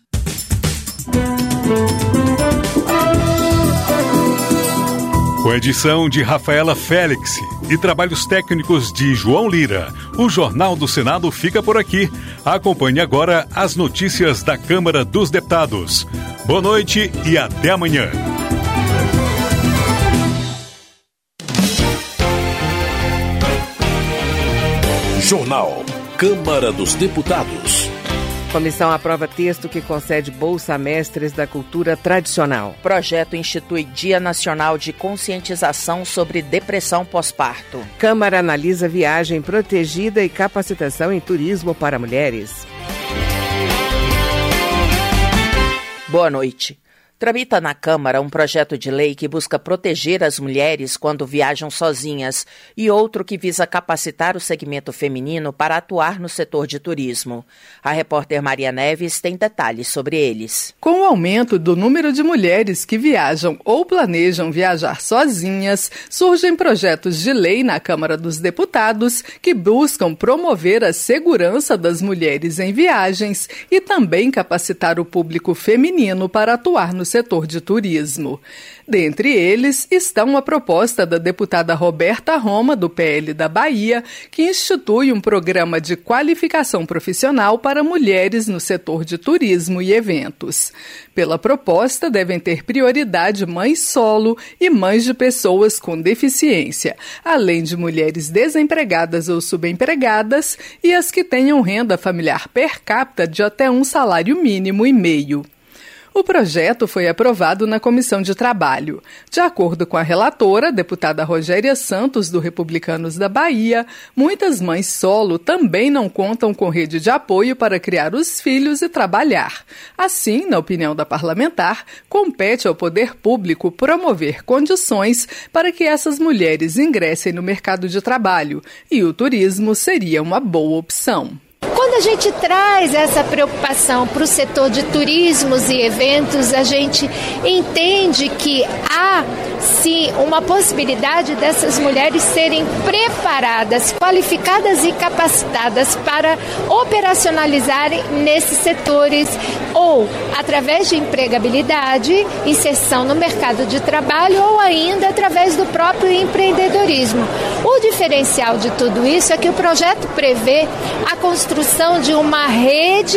Com edição de Rafaela Félix e trabalhos técnicos de João Lira, o Jornal do Senado fica por aqui. Acompanhe agora as notícias da Câmara dos Deputados. Boa noite e até amanhã. Jornal Câmara dos Deputados. Comissão aprova texto que concede bolsa a mestres da cultura tradicional. Projeto institui Dia Nacional de Conscientização sobre Depressão Pós-Parto. Câmara analisa viagem protegida e capacitação em turismo para mulheres. Boa noite. Tramita na Câmara um projeto de lei que busca proteger as mulheres quando viajam sozinhas e outro que visa capacitar o segmento feminino para atuar no setor de turismo. A repórter Maria Neves tem detalhes sobre eles. Com o aumento do número de mulheres que viajam ou planejam viajar sozinhas, surgem projetos de lei na Câmara dos Deputados que buscam promover a segurança das mulheres em viagens e também capacitar o público feminino para atuar no setor de turismo. Dentre eles estão a proposta da deputada Roberta Roma, do P L da Bahia, que institui um programa de qualificação profissional para mulheres no setor de turismo e eventos. Pela proposta, devem ter prioridade mães solo e mães de pessoas com deficiência, além de mulheres desempregadas ou subempregadas e as que tenham renda familiar per capita de até um salário mínimo e meio. O projeto foi aprovado na Comissão de Trabalho. De acordo com a relatora, deputada Rogéria Santos, do Republicanos da Bahia, muitas mães solo também não contam com rede de apoio para criar os filhos e trabalhar. Assim, na opinião da parlamentar, compete ao poder público promover condições para que essas mulheres ingressem no mercado de trabalho, e o turismo seria uma boa opção. Quando a gente traz essa preocupação para o setor de turismos e eventos, a gente entende que há, sim, uma possibilidade dessas mulheres serem preparadas, qualificadas e capacitadas para operacionalizarem nesses setores ou através de empregabilidade, inserção no mercado de trabalho ou ainda através do próprio empreendedorismo. O diferencial de tudo isso é que o projeto prevê a construção de uma rede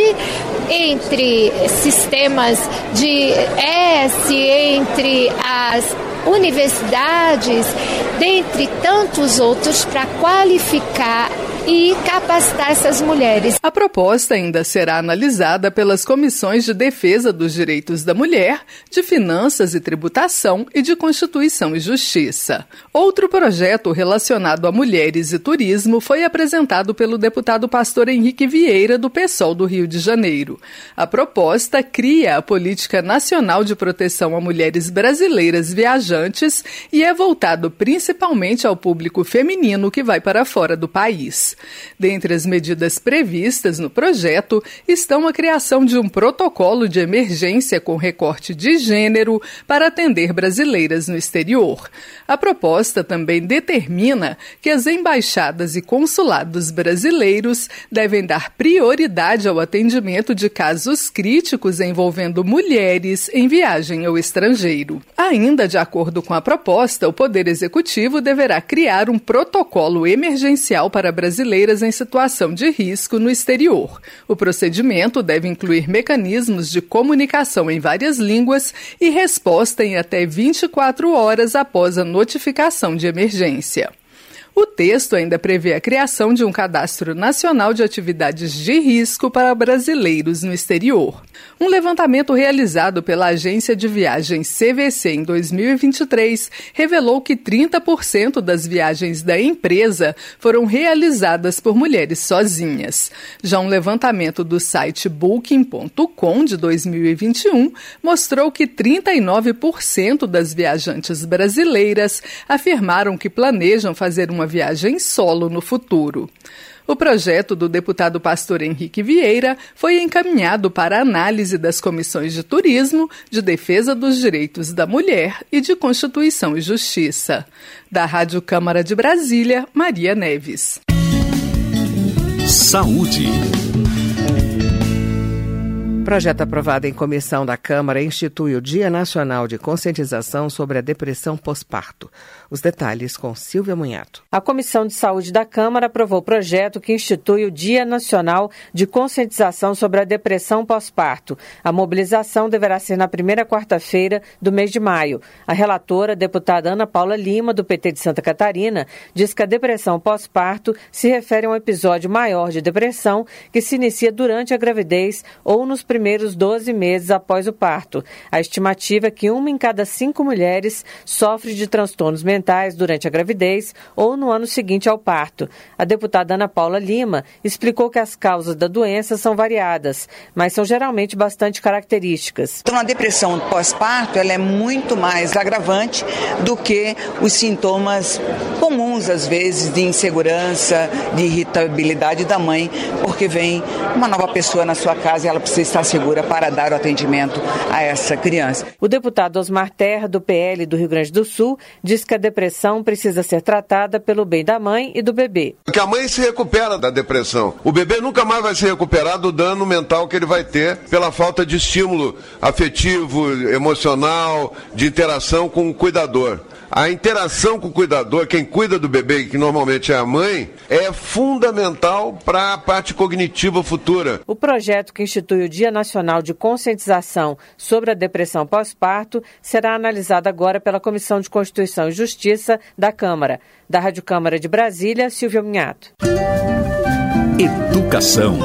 entre sistemas de S, entre as universidades, dentre tantos outros, para qualificar e capacitar essas mulheres. A proposta ainda será analisada pelas comissões de defesa dos direitos da mulher, de finanças e tributação e de Constituição e Justiça. Outro projeto relacionado a mulheres e turismo foi apresentado pelo deputado pastor Henrique Vieira, do PSOL do Rio de Janeiro. A proposta cria a Política Nacional de Proteção a Mulheres Brasileiras Viajantes e é voltado principalmente ao público feminino que vai para fora do país. Dentre as medidas previstas no projeto estão a criação de um protocolo de emergência com recorte de gênero para atender brasileiras no exterior. A proposta também determina que as embaixadas e consulados brasileiros devem dar prioridade ao atendimento de casos críticos envolvendo mulheres em viagem ao estrangeiro. Ainda de acordo com a proposta, o Poder Executivo deverá criar um protocolo emergencial para brasileiros em situação de risco no exterior. O procedimento deve incluir mecanismos de comunicação em várias línguas e resposta em até vinte e quatro horas após a notificação de emergência. O texto ainda prevê a criação de um cadastro nacional de atividades de risco para brasileiros no exterior. Um levantamento realizado pela agência de viagens C V C em dois mil e vinte e três revelou que trinta por cento das viagens da empresa foram realizadas por mulheres sozinhas. Já um levantamento do site booking ponto com de dois mil e vinte e um mostrou que trinta e nove por cento das viajantes brasileiras afirmaram que planejam fazer uma viagem solo no futuro. O projeto do deputado Pastor Henrique Vieira foi encaminhado para análise das comissões de turismo, de defesa dos direitos da mulher e de Constituição e Justiça. Da Rádio Câmara de Brasília, Maria Neves. Saúde. Projeto aprovado em comissão da Câmara institui o Dia Nacional de Conscientização sobre a Depressão Pós-Parto. Os detalhes com Silvia Munhato. A Comissão de Saúde da Câmara aprovou o projeto que institui o Dia Nacional de Conscientização sobre a Depressão Pós-Parto. A mobilização deverá ser na primeira quarta-feira do mês de maio. A relatora, a deputada Ana Paula Lima, do P T de Santa Catarina, diz que a depressão pós-parto se refere a um episódio maior de depressão que se inicia durante a gravidez ou nos primeiros doze meses após o parto. A estimativa é que uma em cada cinco mulheres sofre de transtornos mentais durante a gravidez ou no ano seguinte ao parto. A deputada Ana Paula Lima explicou que as causas da doença são variadas, mas são geralmente bastante características. Então, a depressão pós-parto ela é muito mais agravante do que os sintomas comuns, às vezes, de insegurança, de irritabilidade da mãe, porque vem uma nova pessoa na sua casa e ela precisa estar segura para dar o atendimento a essa criança. O deputado Osmar Terra, do P L do Rio Grande do Sul, diz que a depressão precisa ser tratada pelo bem da mãe e do bebê. Que a mãe se recupera da depressão. O bebê nunca mais vai se recuperar do dano mental que ele vai ter pela falta de estímulo afetivo, emocional, de interação com o cuidador. A interação com o cuidador, quem cuida do bebê, que normalmente é a mãe, é fundamental para a parte cognitiva futura. O projeto que institui o Dia Nacional de Conscientização sobre a Depressão Pós-Parto será analisado agora pela Comissão de Constituição e Justiça da Câmara. Da Rádio Câmara de Brasília, Silvia Munhato. Educação.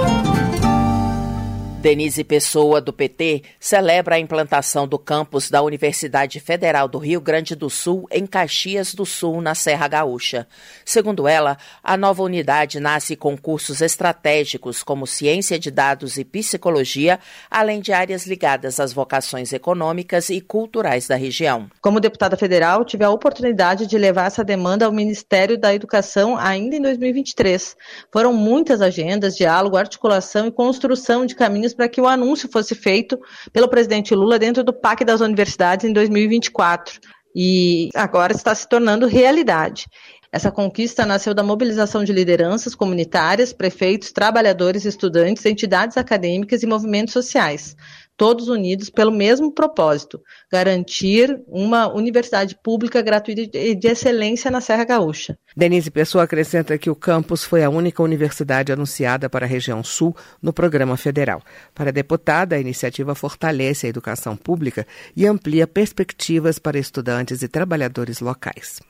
Denise Pessoa, do P T, celebra a implantação do campus da Universidade Federal do Rio Grande do Sul em Caxias do Sul, na Serra Gaúcha. Segundo ela, a nova unidade nasce com cursos estratégicos como ciência de dados e psicologia, além de áreas ligadas às vocações econômicas e culturais da região. Como deputada federal, tive a oportunidade de levar essa demanda ao Ministério da Educação ainda em dois mil e vinte e três. Foram muitas agendas, diálogo, articulação e construção de caminhos para que o anúncio fosse feito pelo presidente Lula dentro do P A C das Universidades em dois mil e vinte e quatro. E agora está se tornando realidade. Essa conquista nasceu da mobilização de lideranças comunitárias, prefeitos, trabalhadores, estudantes, entidades acadêmicas e movimentos sociais, todos unidos pelo mesmo propósito: garantir uma universidade pública gratuita e de excelência na Serra Gaúcha. Denise Pessoa acrescenta que o campus foi a única universidade anunciada para a região sul no programa federal. Para a deputada, a iniciativa fortalece a educação pública e amplia perspectivas para estudantes e trabalhadores locais.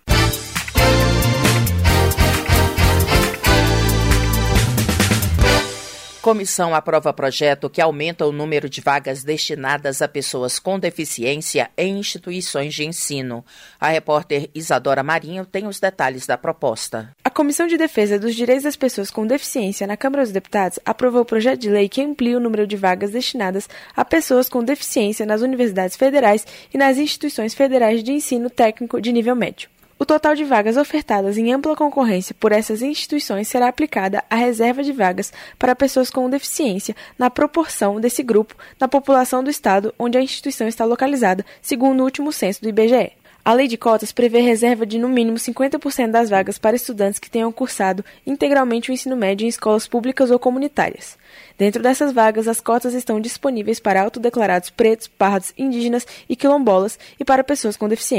Comissão aprova projeto que aumenta o número de vagas destinadas a pessoas com deficiência em instituições de ensino. A repórter Isadora Marinho tem os detalhes da proposta. A Comissão de Defesa dos Direitos das Pessoas com Deficiência na Câmara dos Deputados aprovou o projeto de lei que amplia o número de vagas destinadas a pessoas com deficiência nas universidades federais e nas instituições federais de ensino técnico de nível médio. O total de vagas ofertadas em ampla concorrência por essas instituições será aplicada à reserva de vagas para pessoas com deficiência na proporção desse grupo na população do estado onde a instituição está localizada, segundo o último censo do I B G E. A lei de cotas prevê reserva de no mínimo cinquenta por cento das vagas para estudantes que tenham cursado integralmente o ensino médio em escolas públicas ou comunitárias. Dentro dessas vagas, as cotas estão disponíveis para autodeclarados pretos, pardos, indígenas e quilombolas e para pessoas com deficiência.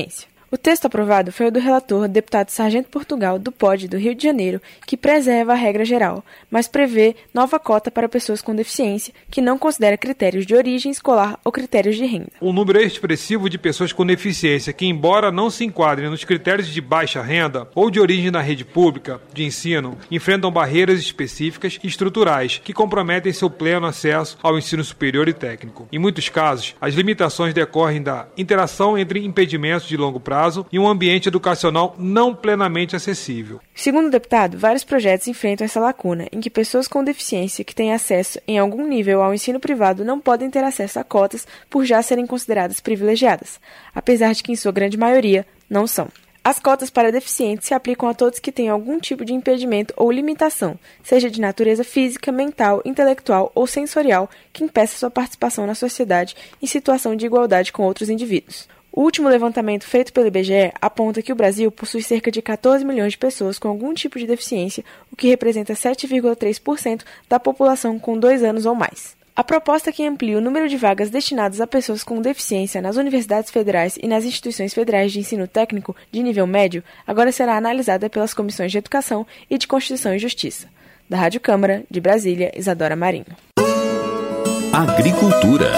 O texto aprovado foi o do relator, deputado Sargento Portugal, do P O D do Rio de Janeiro, que preserva a regra geral, mas prevê nova cota para pessoas com deficiência, que não considera critérios de origem escolar ou critérios de renda. Um número expressivo de pessoas com deficiência que, embora não se enquadrem nos critérios de baixa renda ou de origem na rede pública de ensino, enfrentam barreiras específicas e estruturais que comprometem seu pleno acesso ao ensino superior e técnico. Em muitos casos, as limitações decorrem da interação entre impedimentos de longo prazo e um ambiente educacional não plenamente acessível. Segundo o deputado, vários projetos enfrentam essa lacuna, em que pessoas com deficiência que têm acesso em algum nível ao ensino privado não podem ter acesso a cotas por já serem consideradas privilegiadas, apesar de que, em sua grande maioria, não são. As cotas para deficientes se aplicam a todos que têm algum tipo de impedimento ou limitação, seja de natureza física, mental, intelectual ou sensorial, que impeça sua participação na sociedade em situação de igualdade com outros indivíduos. O último levantamento feito pelo I B G E aponta que o Brasil possui cerca de quatorze milhões de pessoas com algum tipo de deficiência, o que representa sete vírgula três por cento da população com dois anos ou mais. A proposta que amplia o número de vagas destinadas a pessoas com deficiência nas universidades federais e nas instituições federais de ensino técnico de nível médio agora será analisada pelas comissões de Educação e de Constituição e Justiça. Da Rádio Câmara, de Brasília, Isadora Marinho. Agricultura.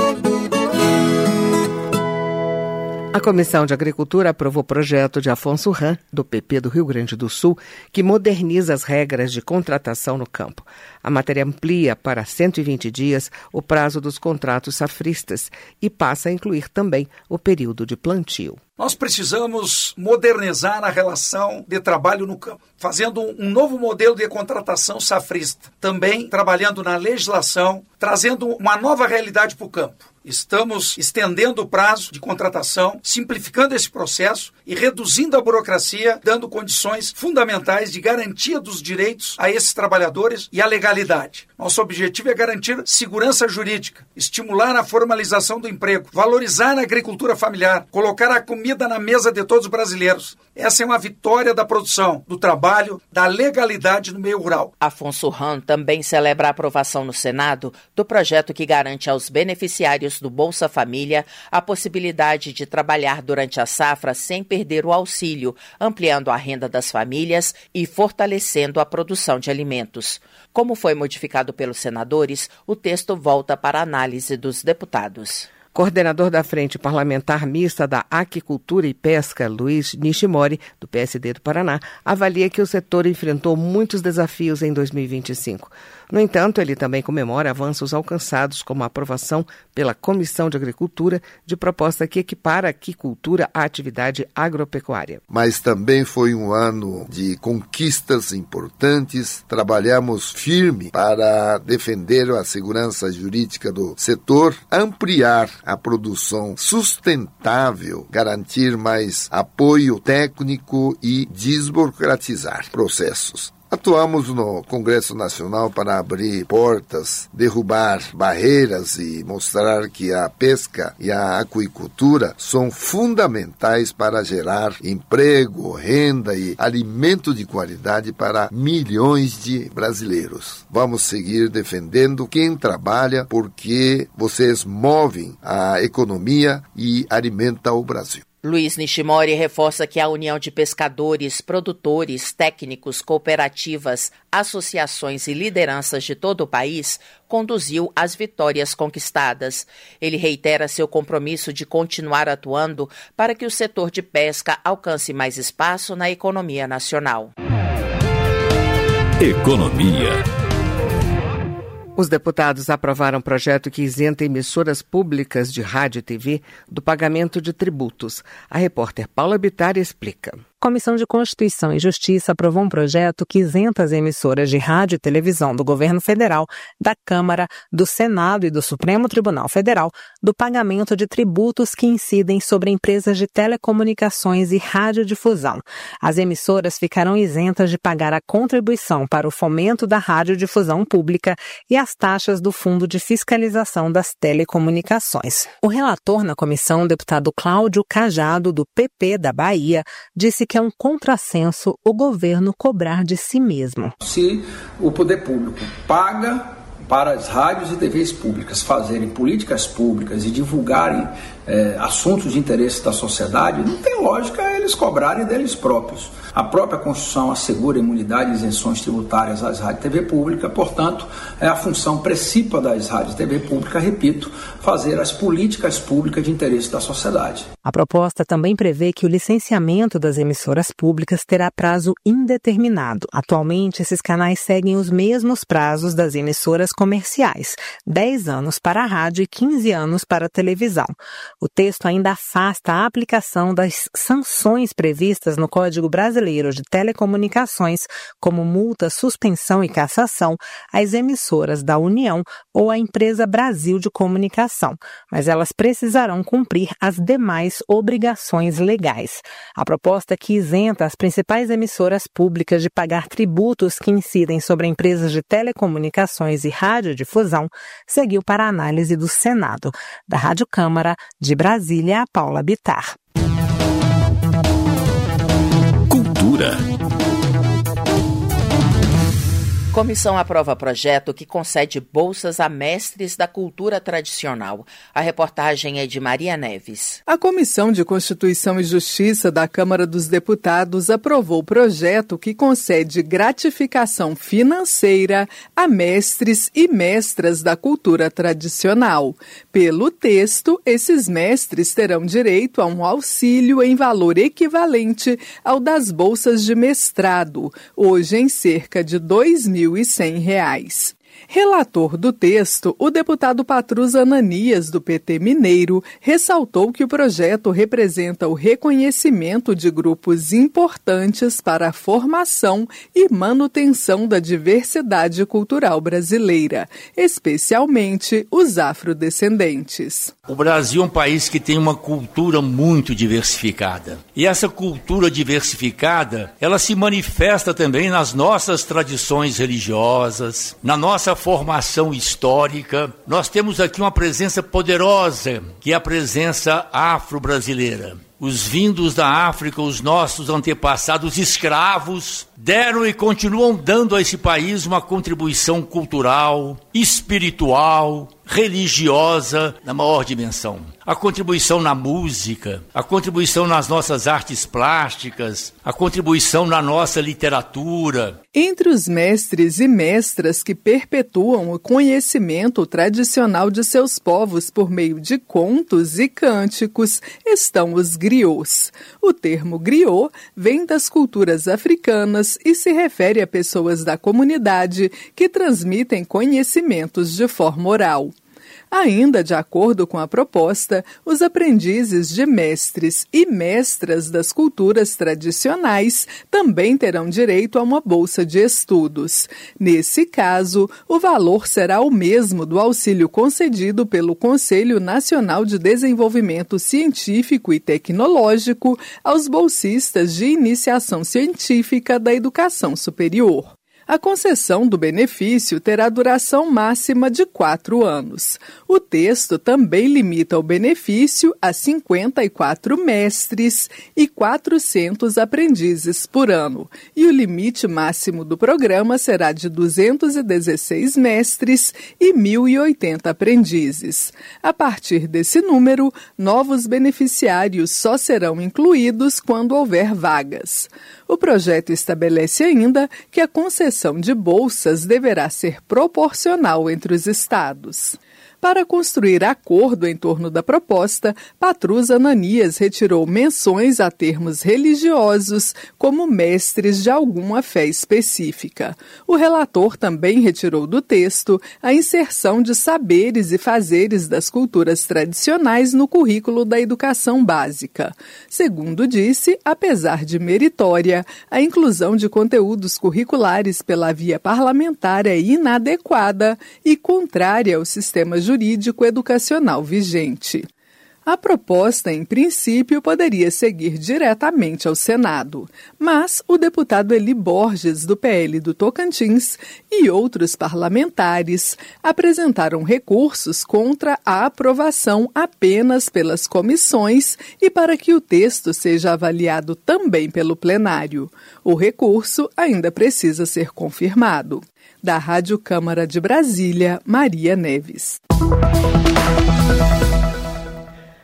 A Comissão de Agricultura aprovou o projeto de Afonso Ram, do P P do Rio Grande do Sul, que moderniza as regras de contratação no campo. A matéria amplia para cento e vinte dias o prazo dos contratos safristas e passa a incluir também o período de plantio. Nós precisamos modernizar a relação de trabalho no campo, fazendo um novo modelo de contratação safrista, também trabalhando na legislação, trazendo uma nova realidade para o campo. Estamos estendendo o prazo de contratação, simplificando esse processo e reduzindo a burocracia, dando condições fundamentais de garantia dos direitos a esses trabalhadores e a legalidade. Nosso objetivo é garantir segurança jurídica, estimular a formalização do emprego, valorizar a agricultura familiar, colocar a comida na mesa de todos os brasileiros. Essa é uma vitória da produção, do trabalho, da legalidade no meio rural. Afonso Ram também celebra a aprovação no Senado do projeto que garante aos beneficiários do Bolsa Família a possibilidade de trabalhar durante a safra sem perder o auxílio, ampliando a renda das famílias e fortalecendo a produção de alimentos. Como foi modificado pelos senadores, o texto volta para a análise dos deputados. Coordenador da Frente Parlamentar Mista da Aquicultura e Pesca, Luiz Nishimori, do P S D do Paraná, avalia que o setor enfrentou muitos desafios em dois mil e vinte e cinco. No entanto, ele também comemora avanços alcançados, como a aprovação pela Comissão de Agricultura de proposta que equipara a aquicultura à atividade agropecuária. Mas também foi um ano de conquistas importantes. Trabalhamos firme para defender a segurança jurídica do setor, ampliar a produção sustentável, garantir mais apoio técnico e desburocratizar processos. Atuamos no Congresso Nacional para abrir portas, derrubar barreiras e mostrar que a pesca e a aquicultura são fundamentais para gerar emprego, renda e alimento de qualidade para milhões de brasileiros. Vamos seguir defendendo quem trabalha porque vocês movem a economia e alimentam o Brasil. Luiz Nishimori reforça que a união de pescadores, produtores, técnicos, cooperativas, associações e lideranças de todo o país conduziu às vitórias conquistadas. Ele reitera seu compromisso de continuar atuando para que o setor de pesca alcance mais espaço na economia nacional. Economia. Os deputados aprovaram um projeto que isenta emissoras públicas de rádio e T V do pagamento de tributos. A repórter Paula Bittar explica. A Comissão de Constituição e Justiça aprovou um projeto que isenta as emissoras de rádio e televisão do governo federal, da Câmara, do Senado e do Supremo Tribunal Federal do pagamento de tributos que incidem sobre empresas de telecomunicações e radiodifusão. As emissoras ficarão isentas de pagar a contribuição para o fomento da radiodifusão pública e as taxas do Fundo de Fiscalização das Telecomunicações. O relator na comissão, o deputado Cláudio Cajado, do P P da Bahia, disse que é um contrassenso o governo cobrar de si mesmo. Se o poder público paga para as rádios e T Vs públicas fazerem políticas públicas e divulgarem é, assuntos de interesse da sociedade, não tem lógica eles cobrarem deles próprios. A própria Constituição assegura imunidade e isenções tributárias às rádios e T V pública, portanto, é a função principal das rádios e T V pública, repito, fazer as políticas públicas de interesse da sociedade. A proposta também prevê que o licenciamento das emissoras públicas terá prazo indeterminado. Atualmente, esses canais seguem os mesmos prazos das emissoras comerciais, dez anos para a rádio e quinze anos para a televisão. O texto ainda afasta a aplicação das sanções previstas no Código Brasileiro de Telecomunicações, como multa, suspensão e cassação, às emissoras da União ou à Empresa Brasil de Comunicação, mas elas precisarão cumprir as demais obrigações legais. A proposta que isenta as principais emissoras públicas de pagar tributos que incidem sobre empresas de telecomunicações e radiodifusão seguiu para a análise do Senado. Da Rádio Câmara, de Brasília, Paula Bittar. Cultura. Comissão aprova projeto que concede bolsas a mestres da cultura tradicional. A reportagem é de Maria Neves. A Comissão de Constituição e Justiça da Câmara dos Deputados aprovou o projeto que concede gratificação financeira a mestres e mestras da cultura tradicional. Pelo texto, esses mestres terão direito a um auxílio em valor equivalente ao das bolsas de mestrado, hoje em cerca de dois mil e cem reais. Relator do texto, o deputado Patrus Ananias, do P T Mineiro, ressaltou que o projeto representa o reconhecimento de grupos importantes para a formação e manutenção da diversidade cultural brasileira, especialmente os afrodescendentes. O Brasil é um país que tem uma cultura muito diversificada. E essa cultura diversificada, ela se manifesta também nas nossas tradições religiosas, na nossa formação histórica. Nós temos aqui uma presença poderosa, que é a presença afro-brasileira. Os vindos da África, os nossos antepassados escravos, deram e continuam dando a esse país uma contribuição cultural, espiritual, religiosa na maior dimensão. A contribuição na música, a contribuição nas nossas artes plásticas, a contribuição na nossa literatura. Entre os mestres e mestras que perpetuam o conhecimento tradicional de seus povos por meio de contos e cânticos estão os griots. O termo griot vem das culturas africanas e se refere a pessoas da comunidade que transmitem conhecimentos de forma oral. Ainda de acordo com a proposta, os aprendizes de mestres e mestras das culturas tradicionais também terão direito a uma bolsa de estudos. Nesse caso, o valor será o mesmo do auxílio concedido pelo Conselho Nacional de Desenvolvimento Científico e Tecnológico aos bolsistas de iniciação científica da educação superior. A concessão do benefício terá duração máxima de quatro anos. O texto também limita o benefício a cinquenta e quatro mestres e quatrocentos aprendizes por ano, e o limite máximo do programa será de duzentos e dezesseis mestres e mil e oitenta aprendizes. A partir desse número, novos beneficiários só serão incluídos quando houver vagas. O projeto estabelece ainda que a concessão de bolsas deverá ser proporcional entre os estados. Para construir acordo em torno da proposta, Patrus Ananias retirou menções a termos religiosos como mestres de alguma fé específica. O relator também retirou do texto a inserção de saberes e fazeres das culturas tradicionais no currículo da educação básica. Segundo disse, apesar de meritória, a inclusão de conteúdos curriculares pela via parlamentar é inadequada e contrária ao sistema jurídico jurídico educacional vigente. A proposta, em princípio, poderia seguir diretamente ao Senado, mas o deputado Eli Borges, do P L do Tocantins, e outros parlamentares apresentaram recursos contra a aprovação apenas pelas comissões e para que o texto seja avaliado também pelo plenário. O recurso ainda precisa ser confirmado. Da Rádio Câmara de Brasília, Maria Neves.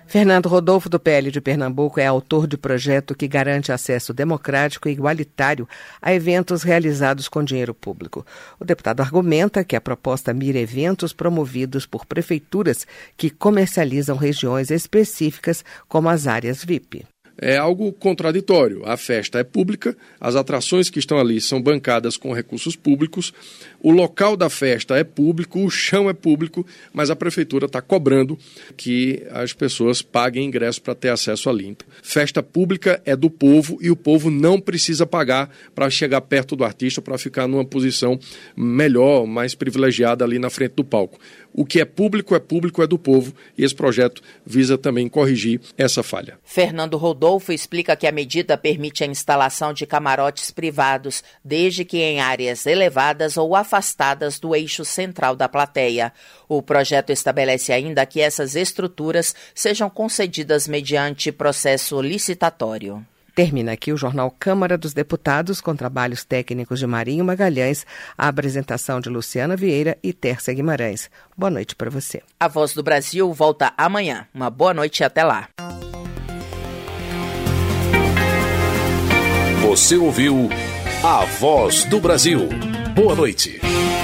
Fernando Rodolfo, do P L de Pernambuco, é autor de projeto que garante acesso democrático e igualitário a eventos realizados com dinheiro público. O deputado argumenta que a proposta mira eventos promovidos por prefeituras que comercializam regiões específicas, como as áreas V I P. É algo contraditório. A festa é pública, as atrações que estão ali são bancadas com recursos públicos, o local da festa é público, o chão é público, mas a prefeitura está cobrando que as pessoas paguem ingresso para ter acesso ali. Festa pública é do povo e o povo não precisa pagar para chegar perto do artista, para ficar numa posição melhor, mais privilegiada ali na frente do palco. O que é público é público, é do povo, e esse projeto visa também corrigir essa falha. Fernando Rodolfo explica que a medida permite a instalação de camarotes privados, desde que em áreas elevadas ou afastadas do eixo central da plateia. O projeto estabelece ainda que essas estruturas sejam concedidas mediante processo licitatório. Termina aqui o jornal Câmara dos Deputados, com trabalhos técnicos de Marinho Magalhães, a apresentação de Luciana Vieira e Tércia Guimarães. Boa noite para você. A Voz do Brasil volta amanhã. Uma boa noite e até lá. Você ouviu A Voz do Brasil. Boa noite.